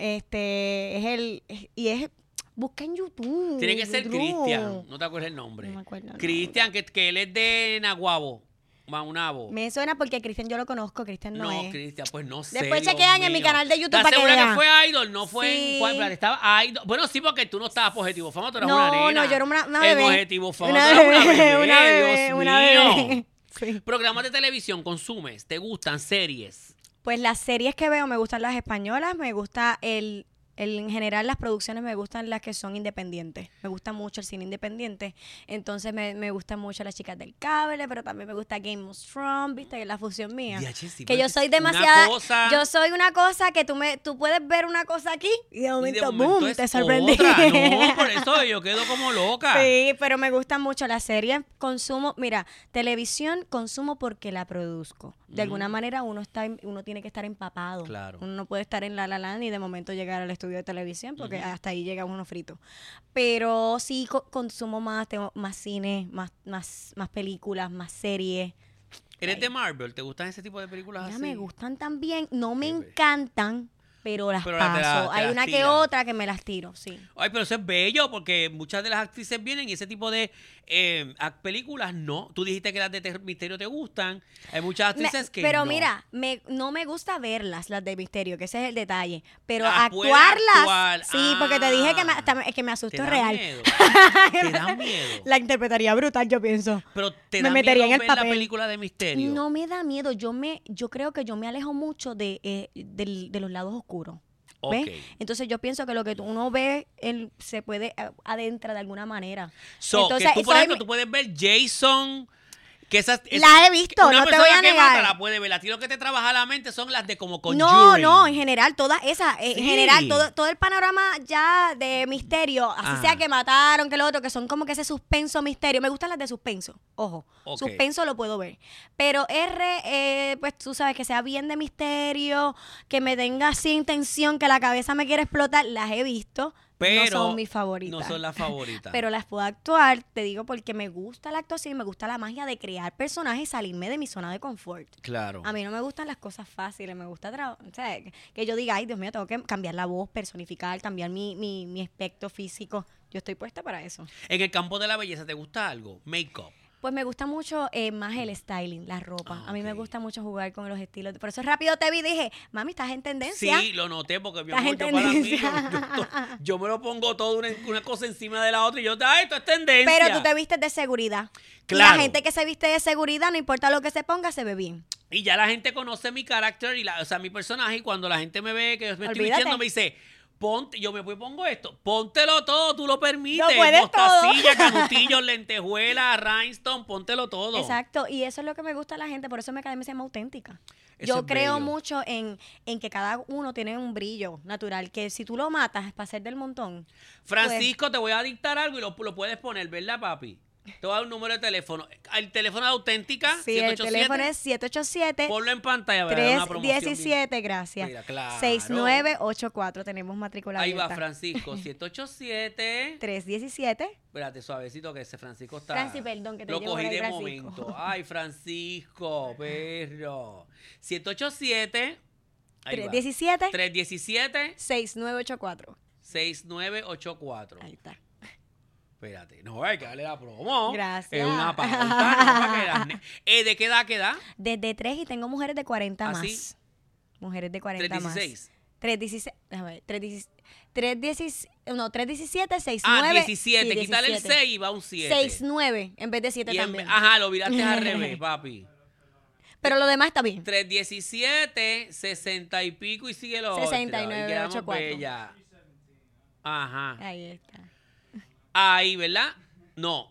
busca en YouTube. Tiene que ser Drew. Cristian, no te acuerdas el nombre. No me acuerdo el Cristian, que él es de Naguabo, Maunabo. Me suena porque Cristian yo lo conozco, Cristian no, No, es. Cristian, pues no sé. Después Dios chequean en mi mío. canal de YouTube ¿Estás para que segura vean? que fue Idol? No fue Sí. en cuál plan, estaba Idol. Bueno, sí, porque tú no estabas por Objetivo Fama, tú eras No, una nena. no, yo era una En bebé. Objetivo Fama, Una tú eras una bebé, bebé, una bebé, Dios una mío. bebé. Sí. Programas de televisión consumes, ¿te gustan series? Pues las series que veo me gustan las españolas, me gusta en general las producciones me gustan las que son independientes. Me gusta mucho el cine independiente. Entonces me gustan mucho Las Chicas del Cable, pero también me gusta Game of Thrones, viste, que es la fusión mía. DH, sí, Que pero yo soy una demasiada, cosa- yo soy una cosa que tú puedes ver una cosa aquí y de Y momento, de momento boom, es te sorprendí. otra. No, por eso yo quedo como loca. Sí, pero me gustan mucho las series. Consumo, mira, televisión consumo porque la produzco. De alguna manera uno tiene que estar empapado. Claro. Uno no puede estar en La La Land y de momento llegar al estudio de televisión porque hasta ahí llega uno frito. Pero sí consumo más, tengo más cine, más películas, más series. ¿Eres de Marvel? ¿Te gustan ese tipo de películas Mira, así? me gustan también, no me Qué bello. encantan, pero las Pero paso. te Hay las una que tiran. otra que me las tiro, sí. Ay, pero eso es bello porque muchas de las actrices vienen y ese tipo de películas no. Tú dijiste que las de misterio te gustan. Hay muchas actrices que pero no. mira, no me gusta verlas, las de misterio, que ese es el detalle. Pero Puede actuarlas, actuar. sí, porque te dije que Ah. es que me ¿Te asusto da real. miedo? ¿Te da miedo? La interpretaría brutal, yo pienso. Pero te me da metería miedo en el ver la papel. película de misterio. No me da miedo, yo creo que yo me alejo mucho de los lados oscuros. ¿Ves? Ok. Entonces yo pienso que lo que uno ve se puede adentrar de alguna manera. So, Entonces, que tú, por soy- ejemplo, tú puedes ver Jason, que La he visto, una no te persona voy a que negar. mata la puede ver. A ti lo que te trabaja la mente son las de como Conjuring. No, en general, todas esas, Sí. en general, todo el panorama ya de misterio, así Ah. sea que mataron, que lo otro, que son como que ese suspenso misterio. Me gustan las de suspenso, ojo, Ok. suspenso lo puedo ver. Pero pues tú sabes, que sea bien de misterio, que me tenga así intención, que la cabeza me quiere explotar, las he visto. Pero no son mis favoritas. No son las favoritas. Pero las puedo actuar, te digo, porque me gusta la actuación y me gusta la magia de crear personajes y salirme de mi zona de confort. Claro. A mí no me gustan las cosas fáciles, me gusta o sea, que yo diga, ay, Dios mío, tengo que cambiar la voz, personificar, cambiar mi aspecto físico. Yo estoy puesta para eso. En el campo de la belleza, ¿te gusta algo? Make-up. Pues me gusta mucho más el styling, la ropa. Ah, A mí me ok. gusta mucho jugar con los estilos. Por eso rápido te vi y dije, mami, estás en tendencia. Sí, lo noté porque mi Estás amor, en yo para mí, tendencia. yo me lo pongo todo una cosa encima de la otra y yo, ay, esto es tendencia. Pero tú te vistes de seguridad. Y Claro. la gente que se viste de seguridad, no importa lo que se ponga, se ve bien. Y ya la gente conoce mi carácter, o sea, mi personaje, y cuando la gente me ve que yo me estoy Olvídate. vistiendo, me dice, ponte, yo me pongo esto, póntelo todo, tú lo permites, Lo puedes mostacilla, canutillos, lentejuelas, rhinestone, póntelo todo. Exacto, y eso es lo que me gusta a la gente, por eso mi academia se llama auténtica. Eso Yo es creo bello. mucho en que cada uno tiene un brillo natural, que si tú lo matas para ser del montón. Francisco, te voy a dictar algo y lo puedes poner, ¿verdad, papi? Te voy a dar un número de teléfono. El teléfono de Auténtica, Sí, 787. el teléfono es 787 Ponlo en pantalla, ¿verdad? Una promoción bien- 317, gracias. Mira, claro. 6984, tenemos matrícula Ahí va, abierta. Francisco, 787. 317. Espérate, suavecito, que ese Francisco está... Francis, perdón, que te Lo llevo por cogí ahí, de Francisco. momento. Ay, Francisco, perro. 787. Ahí va. 317 317 6984. 6984. Ahí está. Espérate, no, hay que darle la promo. Gracias. Es una pauta, ¿no? Para que las ¿de qué edad, a qué edad? Desde 3 y tengo mujeres de 40 ¿Ah, sí? más. Mujeres de 40 más. 316. 316, déjame ver, 317, 69. Ah, 17. sí, Quítale el 17. 6 y va un 7. 69 en vez de 7 Y en también. ajá, lo viraste al revés, papi. Pero lo demás está bien. 317, 60 y pico y sigue lo 69, otro. Y quedamos 84. bella. Ajá. Ahí está. Ahí, ¿verdad? No.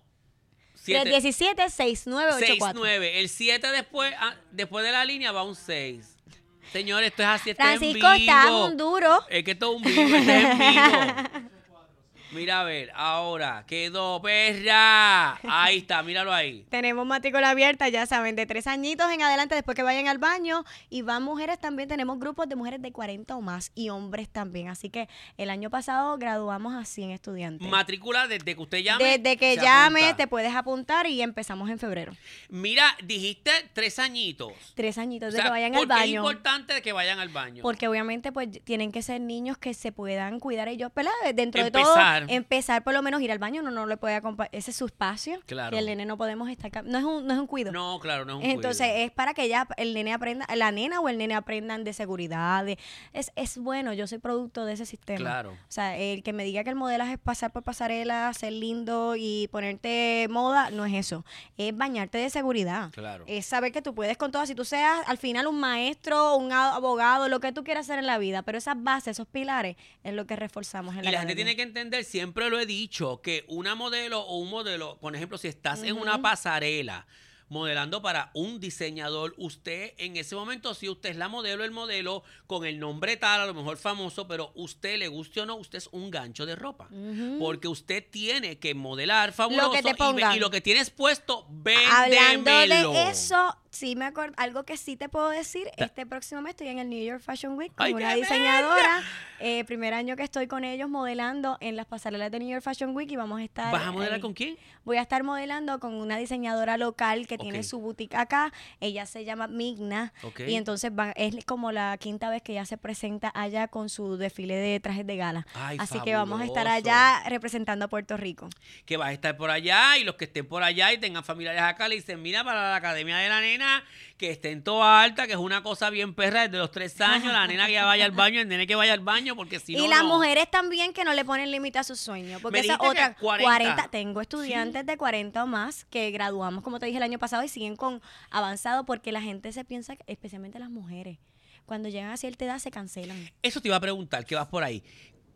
317, 6984. 69. El 7 después de la línea va un 6. Señores, esto es así, esto es en Francisco, vivo. está un duro. Es que esto es un vivo, esto es en vivo. Mira, a ver, ahora, quedó, perra. Ahí está, míralo ahí. Tenemos matrícula abierta, ya saben, de 3 añitos en adelante después que vayan al baño. Y van mujeres también, tenemos grupos de mujeres de 40 o más y hombres también. Así que el año pasado graduamos a 100 estudiantes. Matrícula desde que usted llame. Desde que se llame, apunta. te puedes apuntar y empezamos en febrero. Mira, dijiste 3 añitos. 3 añitos O de sea, que vayan ¿por al qué es baño. importante que vayan al baño? Porque obviamente pues tienen que ser niños que se puedan cuidar ellos, ¿verdad? Dentro de Empezar. todo, empezar por lo menos ir al baño, no le puede acompañar, ese es su espacio, Claro. que el nene no podemos estar, no es un cuido. No, claro, no es un Entonces cuido. es para que ya el nene aprenda, la nena o el nene aprendan de seguridad, es bueno, yo soy producto de ese sistema. Claro. O sea, el que me diga que el modelaje es pasar por pasarela, ser lindo y ponerte moda, no es eso, es bañarte de seguridad. Claro. Es saber que tú puedes con todo, si tú seas al final un maestro, un abogado, lo que tú quieras hacer en la vida, pero esas bases, esos pilares es lo que reforzamos en Y la la gente academia. tiene que entender, siempre lo he dicho, que una modelo o un modelo, por ejemplo, si estás en una pasarela modelando para un diseñador, usted en ese momento, si usted es la modelo, el modelo, con el nombre tal, a lo mejor famoso, pero usted, le guste o no, usted es un gancho de ropa. Porque usted tiene que modelar fabuloso Lo que te pongan. y lo que tienes puesto, Hablando véndemelo. de eso, sí me acuerdo, algo que sí te puedo decir, este próximo mes estoy en el New York Fashion Week con ¡Ay, una qué diseñadora, primer año que estoy con ellos modelando en las pasarelas de New York Fashion Week y vamos a estar... ¿Vas a modelar con quién? Voy a estar modelando con una diseñadora local que tiene Ok. su boutique acá, ella se llama Migna, Ok. y entonces es como la quinta vez que ella se presenta allá con su desfile de trajes de gala. Ay, Así que vamos a estar fabuloso. allá representando a Puerto Rico. Que vas a estar por allá y los que estén por allá y tengan familiares acá le dicen, mira, para la Academia de la Nena, que esté en toda alta, que es una cosa bien perra desde los 3 años, la nena que ya vaya al baño, el nene que vaya al baño, porque si no, Y las no. mujeres también que no le ponen límite a sus sueños. Porque Me esa dijiste que otra, 40. tengo estudiantes de 40 o más que graduamos, como te dije el año pasado, y siguen con avanzado porque la gente se piensa, especialmente las mujeres, cuando llegan a cierta edad se cancelan. Eso te iba a preguntar, que vas por ahí.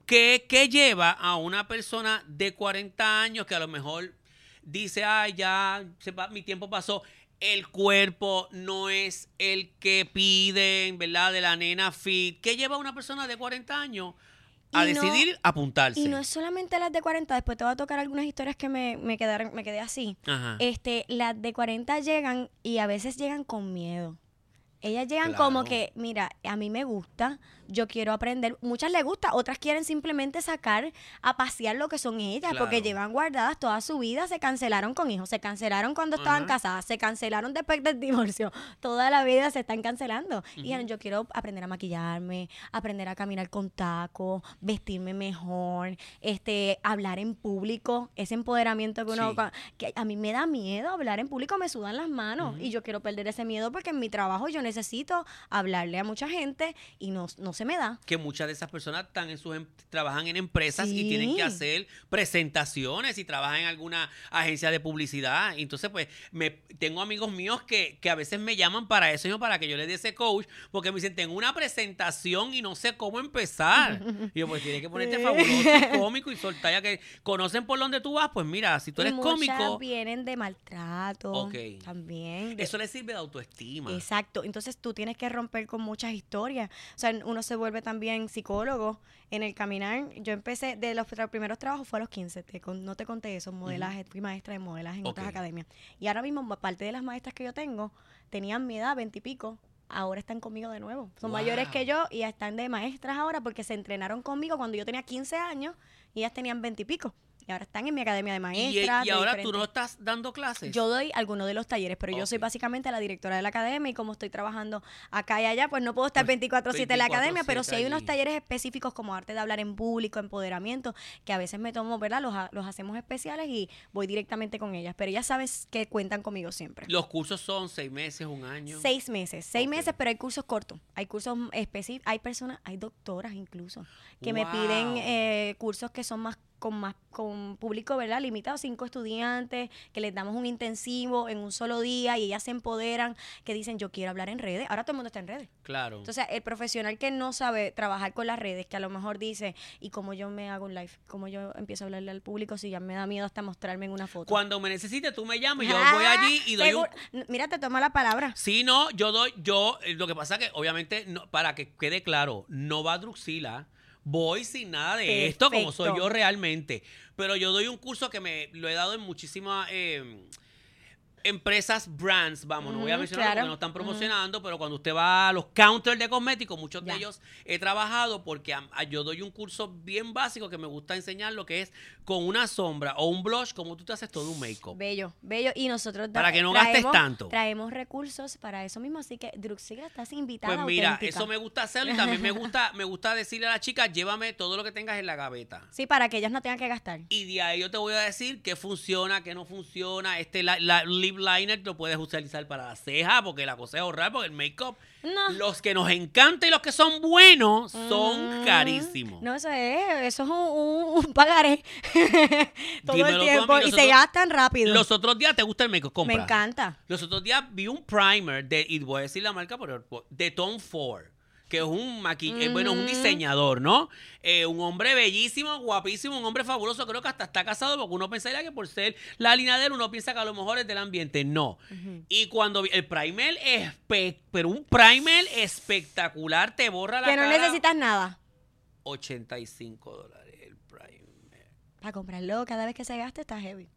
¿Qué lleva a una persona de 40 años que a lo mejor dice, ay, ya, mi tiempo pasó? El cuerpo no es el que piden, ¿verdad? De la nena fit. ¿Qué lleva a una persona de 40 años a Y no- decidir apuntarse? Y no es solamente las de 40, después te voy a tocar algunas historias que me quedé así. Ajá. Las de 40 llegan y a veces llegan con miedo. Ellas llegan Claro. como que, mira, a mí me gusta, yo quiero aprender. Muchas les gusta, otras quieren simplemente sacar a pasear lo que son ellas, Claro. porque llevan guardadas toda su vida, se cancelaron con hijos, se cancelaron cuando estaban Ajá. casadas, se cancelaron después del divorcio, toda la vida se están cancelando. Y dijeron, yo quiero aprender a maquillarme, aprender a caminar con tacos, vestirme mejor, hablar en público, ese empoderamiento que uno... Sí. Que a mí me da miedo hablar en público, me sudan las manos y yo quiero perder ese miedo porque en mi trabajo yo necesito hablarle a mucha gente y no se me da. Que muchas de esas personas están trabajan en empresas y tienen que hacer presentaciones y trabajan en alguna agencia de publicidad. Entonces, pues, tengo amigos míos que a veces me llaman para eso, para que yo les dé ese coach, porque me dicen, tengo una presentación y no sé cómo empezar. Y yo, pues, tienes que ponerte fabuloso y cómico y soltar, ya que conocen por donde tú vas, pues mira, si tú eres cómico. Muchas vienen de maltrato también. Eso les sirve de autoestima. Exacto. Entonces tú tienes que romper con muchas historias. O sea, uno se vuelve también psicólogo en el caminar. Yo empecé, de los primeros trabajos fue a los 15. No te conté eso, modelaje. Fui maestra de modelaje en otras academias. Y ahora mismo, parte de las maestras que yo tengo, tenían mi edad, 20 y pico. Ahora están conmigo de nuevo. Son mayores que yo y están de maestras ahora porque se entrenaron conmigo cuando yo tenía 15 años y ellas tenían 20 y pico. Y ahora están en mi academia de maestras. ¿Y ahora tú no estás dando clases? Yo doy algunos de los talleres, pero yo soy básicamente la directora de la academia y como estoy trabajando acá y allá, pues no puedo estar 24/7 en la academia, pero sí hay unos talleres específicos como arte de hablar en público, empoderamiento, que a veces me tomo, ¿verdad? Los hacemos especiales y voy directamente con ellas, pero ellas saben que cuentan conmigo siempre. ¿Los cursos son 6 meses, 1 año? 6 meses, 6 meses, pero hay cursos cortos, hay cursos específicos, hay doctoras incluso, que me piden cursos que son con público, ¿verdad? Limitado, 5 estudiantes, que les damos un intensivo en un solo día y ellas se empoderan, que dicen, yo quiero hablar en redes. Ahora todo el mundo está en redes. Claro. Entonces, el profesional que no sabe trabajar con las redes, que a lo mejor dice, ¿y cómo yo me hago un live? ¿Cómo yo empiezo a hablarle al público si ya me da miedo hasta mostrarme en una foto? Cuando me necesites, tú me llamas y yo voy allí y doy Mira, te toma la palabra. Sí, no, lo que pasa que, obviamente, para que quede claro, no va Druxila. Voy sin nada de esto, como soy yo realmente. Pero yo doy un curso que lo he dado en muchísimas empresas, brands, vamos, no voy a mencionar porque no están promocionando, pero cuando usted va a los counters de cosméticos, muchos de ellos he trabajado porque yo doy un curso bien básico que me gusta enseñar lo que es con una sombra o un blush, como tú te haces todo un make-up. Bello, bello. Y nosotros para que no gastes tanto. Traemos recursos para eso mismo, así que Druxila, estás invitada. Pues mira, auténtica. eso me gusta hacerlo y también me gusta decirle a la chica, llévame todo lo que tengas en la gaveta. Sí, para que ellas no tengan que gastar. Y de ahí yo te voy a decir qué funciona, qué no funciona. Lip liner lo puedes utilizar para la ceja, porque la cosa es ahorrar, porque el make-up, los que nos encanta y los que son buenos, son carísimos. No, eso es un pagaré todo Dímelo el tiempo tú, y se gastan rápido. Los otros días, ¿te gusta el make-up? Compra. Me encanta. Los otros días vi un primer y voy a decir la marca, de Tom Ford, que es un un diseñador, ¿no? Un hombre bellísimo, guapísimo, un hombre fabuloso, creo que hasta está casado, porque uno pensaría que por ser la línea de él, uno piensa que a lo mejor es del ambiente. No. Y cuando el primer pero un primer espectacular, te borra la cara. Que no necesitas nada. $85 el primer. Para comprarlo cada vez que se gaste está heavy.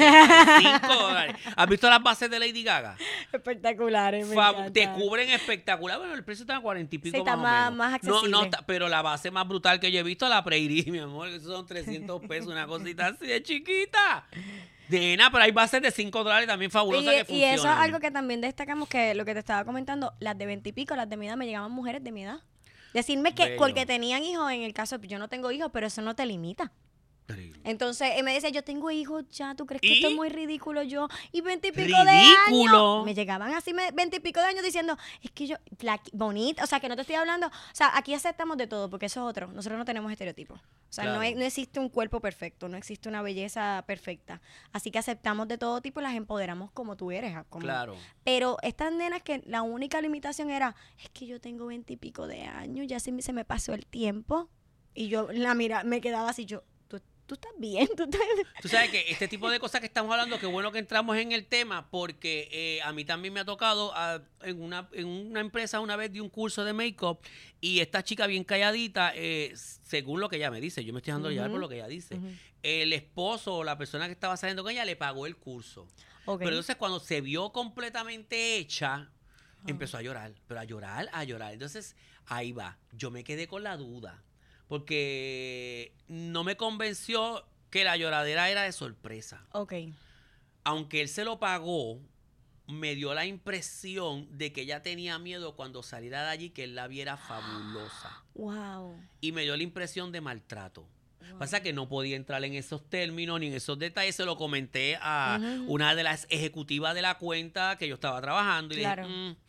$85. ¿Has visto las bases de Lady Gaga? Espectaculares, te cubren espectacular. Bueno, el precio está a 40 y pico, sí, está más accesible. No, pero la base más brutal que yo he visto, la Prairie, mi amor, que esos son $300, una cosita así de chiquita. Pero hay bases de $5 también fabulosas que funcionan. Y eso es algo que también destacamos, que lo que te estaba comentando, las de 20 y pico, las de mi edad, me llegaban mujeres de mi edad. Decirme que porque tenían hijos, en el caso, yo no tengo hijos, pero eso no te limita. Entonces él me decía, yo tengo hijos ya, ¿tú crees que esto es muy ridículo? Yo, y 20 y pico de años. Me llegaban así 20 y pico de años diciendo, es que yo, bonita, o sea, que no te estoy hablando, o sea, aquí aceptamos de todo, porque eso es otro, nosotros no tenemos estereotipos. O sea, no existe un cuerpo perfecto, no existe una belleza perfecta. Así que aceptamos de todo tipo y las empoderamos como tú eres. Claro. Pero estas nenas que la única limitación era, es que yo tengo 20 y pico de años, ya se me pasó el tiempo. Y yo me quedaba así, tú estás bien, Tú sabes que este tipo de cosas que estamos hablando, qué bueno que entramos en el tema, porque a mí también me ha tocado en una empresa una vez di un curso de make-up y esta chica bien calladita, según lo que ella me dice, yo me estoy dejando llevar por lo que ella dice, el esposo o la persona que estaba saliendo con ella le pagó el curso. Pero entonces cuando se vio completamente hecha, empezó a llorar, pero a llorar. Entonces ahí va, yo me quedé con la duda. Porque no me convenció que la lloradera era de sorpresa. Ok. Aunque él se lo pagó, me dio la impresión de que ella tenía miedo cuando saliera de allí que él la viera fabulosa. Wow. Y me dio la impresión de maltrato. Pasa que no podía entrar en esos términos ni en esos detalles. Se lo comenté a una de las ejecutivas de la cuenta que yo estaba trabajando. Y le dije,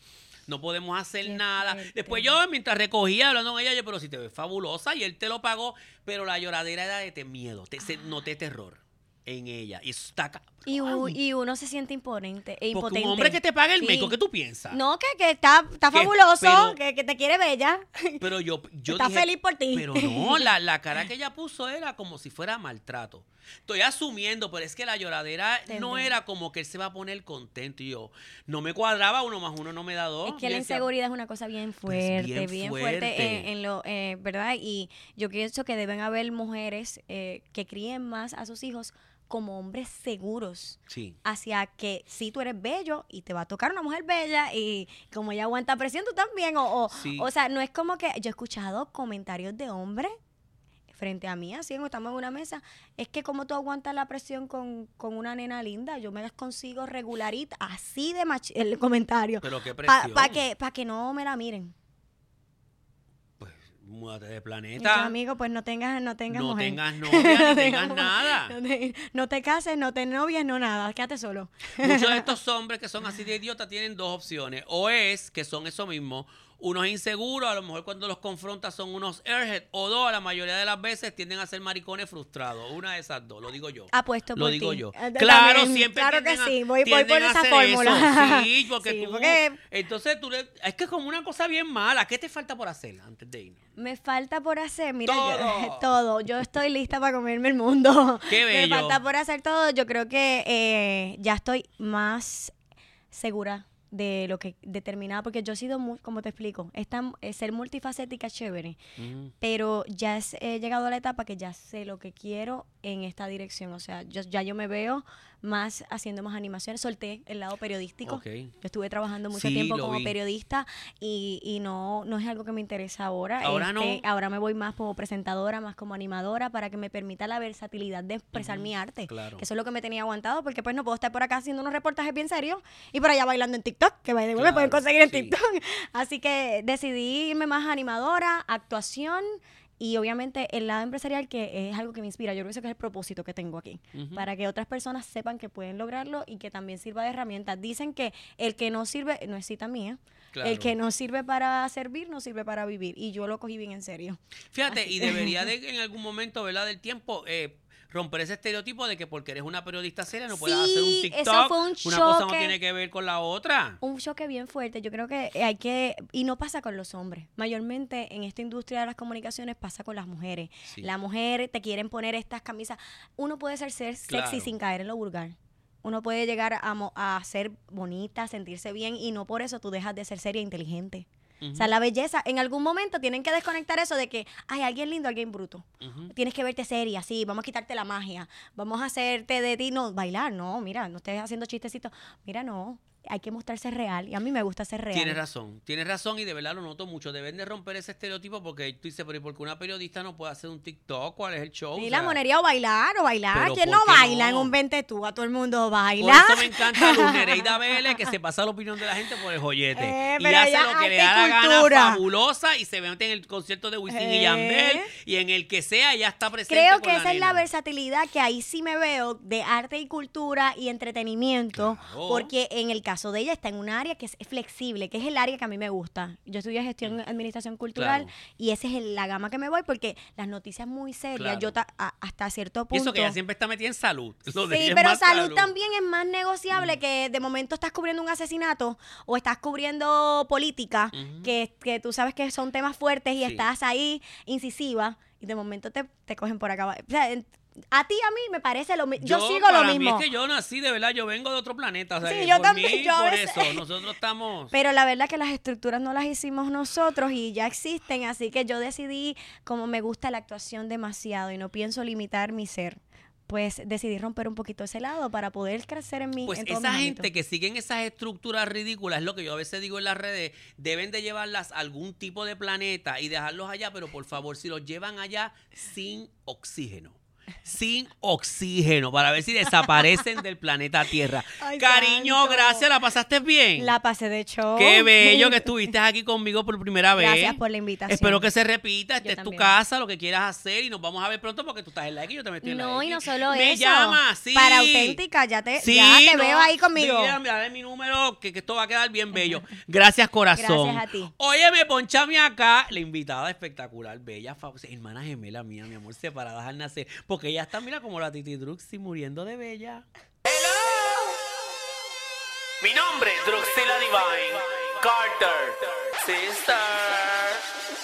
no podemos hacer Qué nada. fuerte. Después yo, mientras recogía, hablando con ella, yo, pero si te ves fabulosa, y él te lo pagó, pero la lloradera era de miedo, noté terror en ella. Y eso está Y uno se siente imponente. porque Impotente. un hombre que te pague el Sí. make-up, ¿qué tú piensas? No, que está fabuloso, que te quiere bella. Pero yo Está dije, feliz por ti. Pero no, la cara que ella puso era como si fuera maltrato. Estoy asumiendo, pero es que la lloradera no Entendí. era como que él se va a poner contento. Y yo, no me cuadraba, 1 más 1 no me da 2. Es que la inseguridad es una cosa bien Pues, fuerte, bien bien fuerte. fuerte en lo, ¿verdad? Y yo pienso que deben haber mujeres que críen más a sus hijos como hombres seguros. Sí. Hacia que si tú eres bello y te va a tocar una mujer bella y como ella aguanta presión, tú también. Sí. O sea, no es como que yo he escuchado comentarios de hombres frente a mí, así como estamos en una mesa, es que como tú aguantas la presión con una nena linda, yo me las consigo regularita, así de el comentario. Pero qué presión. Para que no me la miren. Pues, múdate de Y yo, planeta. amigo, pues no tengas No mujer. tengas novia, ni tengas mujer. nada. No te cases, no te novies, no nada, quédate solo. Muchos de estos hombres que son así de idiotas tienen 2 opciones. O es que son eso mismo, unos inseguros, a lo mejor cuando los confrontas son unos airhead. O 2, la mayoría de las veces tienden a ser maricones frustrados. Una de esas 2, lo digo yo. Apuesto Lo por digo ti. yo. También, Claro, siempre claro que tienden a- sí, voy tienden por a esa hacer fórmula. eso. Sí, porque Sí, tú... porque Entonces, es que es como una cosa bien mala. ¿Qué te falta por hacer antes de irnos? me falta por hacer, mira, Todo. todo. Yo estoy lista para comerme el mundo. Qué bello. Me falta por hacer todo. Yo creo que ya estoy más segura de lo que determinada, porque yo he sido, como te explico, ser multifacética es chévere, pero ya he llegado a la etapa que ya sé lo que quiero en esta dirección. O sea, yo me veo más haciendo más animaciones. Solté el lado periodístico. Ok. Yo estuve trabajando mucho Sí, tiempo lo como vi. periodista y no es algo que me interesa ahora. Ahora no. Ahora me voy más como presentadora, más como animadora, para que me permita la versatilidad de expresar mi arte. claro. Que eso es lo que me tenía aguantado, porque pues no puedo estar por acá haciendo unos reportajes bien serios y por allá bailando en TikTok, que by the way, me pueden Claro, conseguir en sí. TikTok. Así que decidí irme más animadora, actuación. Y obviamente el lado empresarial, que es algo que me inspira. Yo creo que ese es el propósito que tengo aquí. Para que otras personas sepan que pueden lograrlo y que también sirva de herramienta. Dicen que el que no sirve, no es cita mía, Claro. el que no sirve para servir, no sirve para vivir. Y yo lo cogí bien en serio. Fíjate, y debería de en algún momento, ¿verdad?, del tiempo, romper ese estereotipo de que porque eres una periodista seria no puedes Sí, hacer un eso TikTok. fue un Una cosa no choque. tiene que ver con la otra. Un choque bien fuerte. Yo creo que hay que, y no pasa con los hombres. Mayormente en esta industria de las comunicaciones pasa con las mujeres. Sí. La mujer te quieren poner estas camisas. Uno puede ser sexy Claro. sin caer en lo vulgar. Uno puede llegar a ser bonita, sentirse bien, y no por eso tú dejas de ser seria e inteligente. O sea, la belleza, en algún momento tienen que desconectar eso de que hay alguien lindo, alguien bruto. Tienes que verte seria, sí, vamos a quitarte la magia, vamos a hacerte de ti, no, bailar, no, mira, no estés haciendo chistecitos, mira, no, hay que mostrarse real, y a mí me gusta ser real. Tienes razón y de verdad lo noto mucho. Deben de romper ese estereotipo porque tú dices, pero ¿y por qué una periodista no puede hacer un TikTok? ¿Cuál es el show? Y O la sea, monería o bailar. Pero ¿Quién ¿por no qué baila no? en un 20 tú? A todo el mundo por baila. eso me encanta Luz Nereida Vélez, que se pasa la opinión de la gente por el joyete. Y pero hace ella lo que le arte da y la cultura. gana, fabulosa, y se mete en el concierto de Wisin y Yandel, y en el que sea, ella está presente. Creo con que esa es la nena. versatilidad que ahí sí me veo de arte y cultura y entretenimiento, Claro. porque en el caso de ella está en un área que es flexible, que es el área que a mí me gusta. Yo estudié gestión administración cultural, Claro. y esa es la gama que me voy, porque las noticias muy serias, Claro. yo hasta cierto Y punto... eso que ella siempre está metida en salud. Lo de ella Sí, es pero más salud también es más negociable, que de momento estás cubriendo un asesinato o estás cubriendo política, que tú sabes que son temas fuertes y Sí. estás ahí incisiva, y de momento te cogen por acá. O sea, a ti, a mí me parece lo mismo. Yo sigo lo para mismo. mí es que yo nací, de verdad, yo vengo de otro planeta. O sea, Sí, que yo por también, mí, yo a por veces- eso, nosotros estamos... Pero la verdad que las estructuras no las hicimos nosotros y ya existen, así que yo decidí, como me gusta la actuación demasiado y no pienso limitar mi ser, pues decidí romper un poquito ese lado para poder crecer en mí. Pues en todos esa mis gente ámbitos. que siguen esas estructuras ridículas, es lo que yo a veces digo en las redes, deben de llevarlas a algún tipo de planeta y dejarlos allá, pero por favor, si los llevan allá sin oxígeno. sin oxígeno para ver si desaparecen del planeta Tierra. Ay, Cariño, santo. gracias, ¿la pasaste bien? La pasé de show. Qué bello que estuviste aquí conmigo por primera vez. Gracias por la invitación. Espero que se repita, esta Yo es tu también. casa, lo que quieras hacer y nos vamos a ver pronto porque tú estás en la X y yo también estoy en la X. No, y no solo Me eso. llama, sí. Para auténtica, ya te Sí, veo ahí conmigo. Dígame, dale mi número, que esto va a quedar bien bello. Gracias, corazón. Gracias a ti. Óyeme, ponchame acá. La invitada espectacular, bella, hermana gemela mía, mi amor, separadas al nacer. Porque ella está, mira, como la Titi Druxy muriendo de bella. Mi nombre es Druxila Divine Carter. Sister.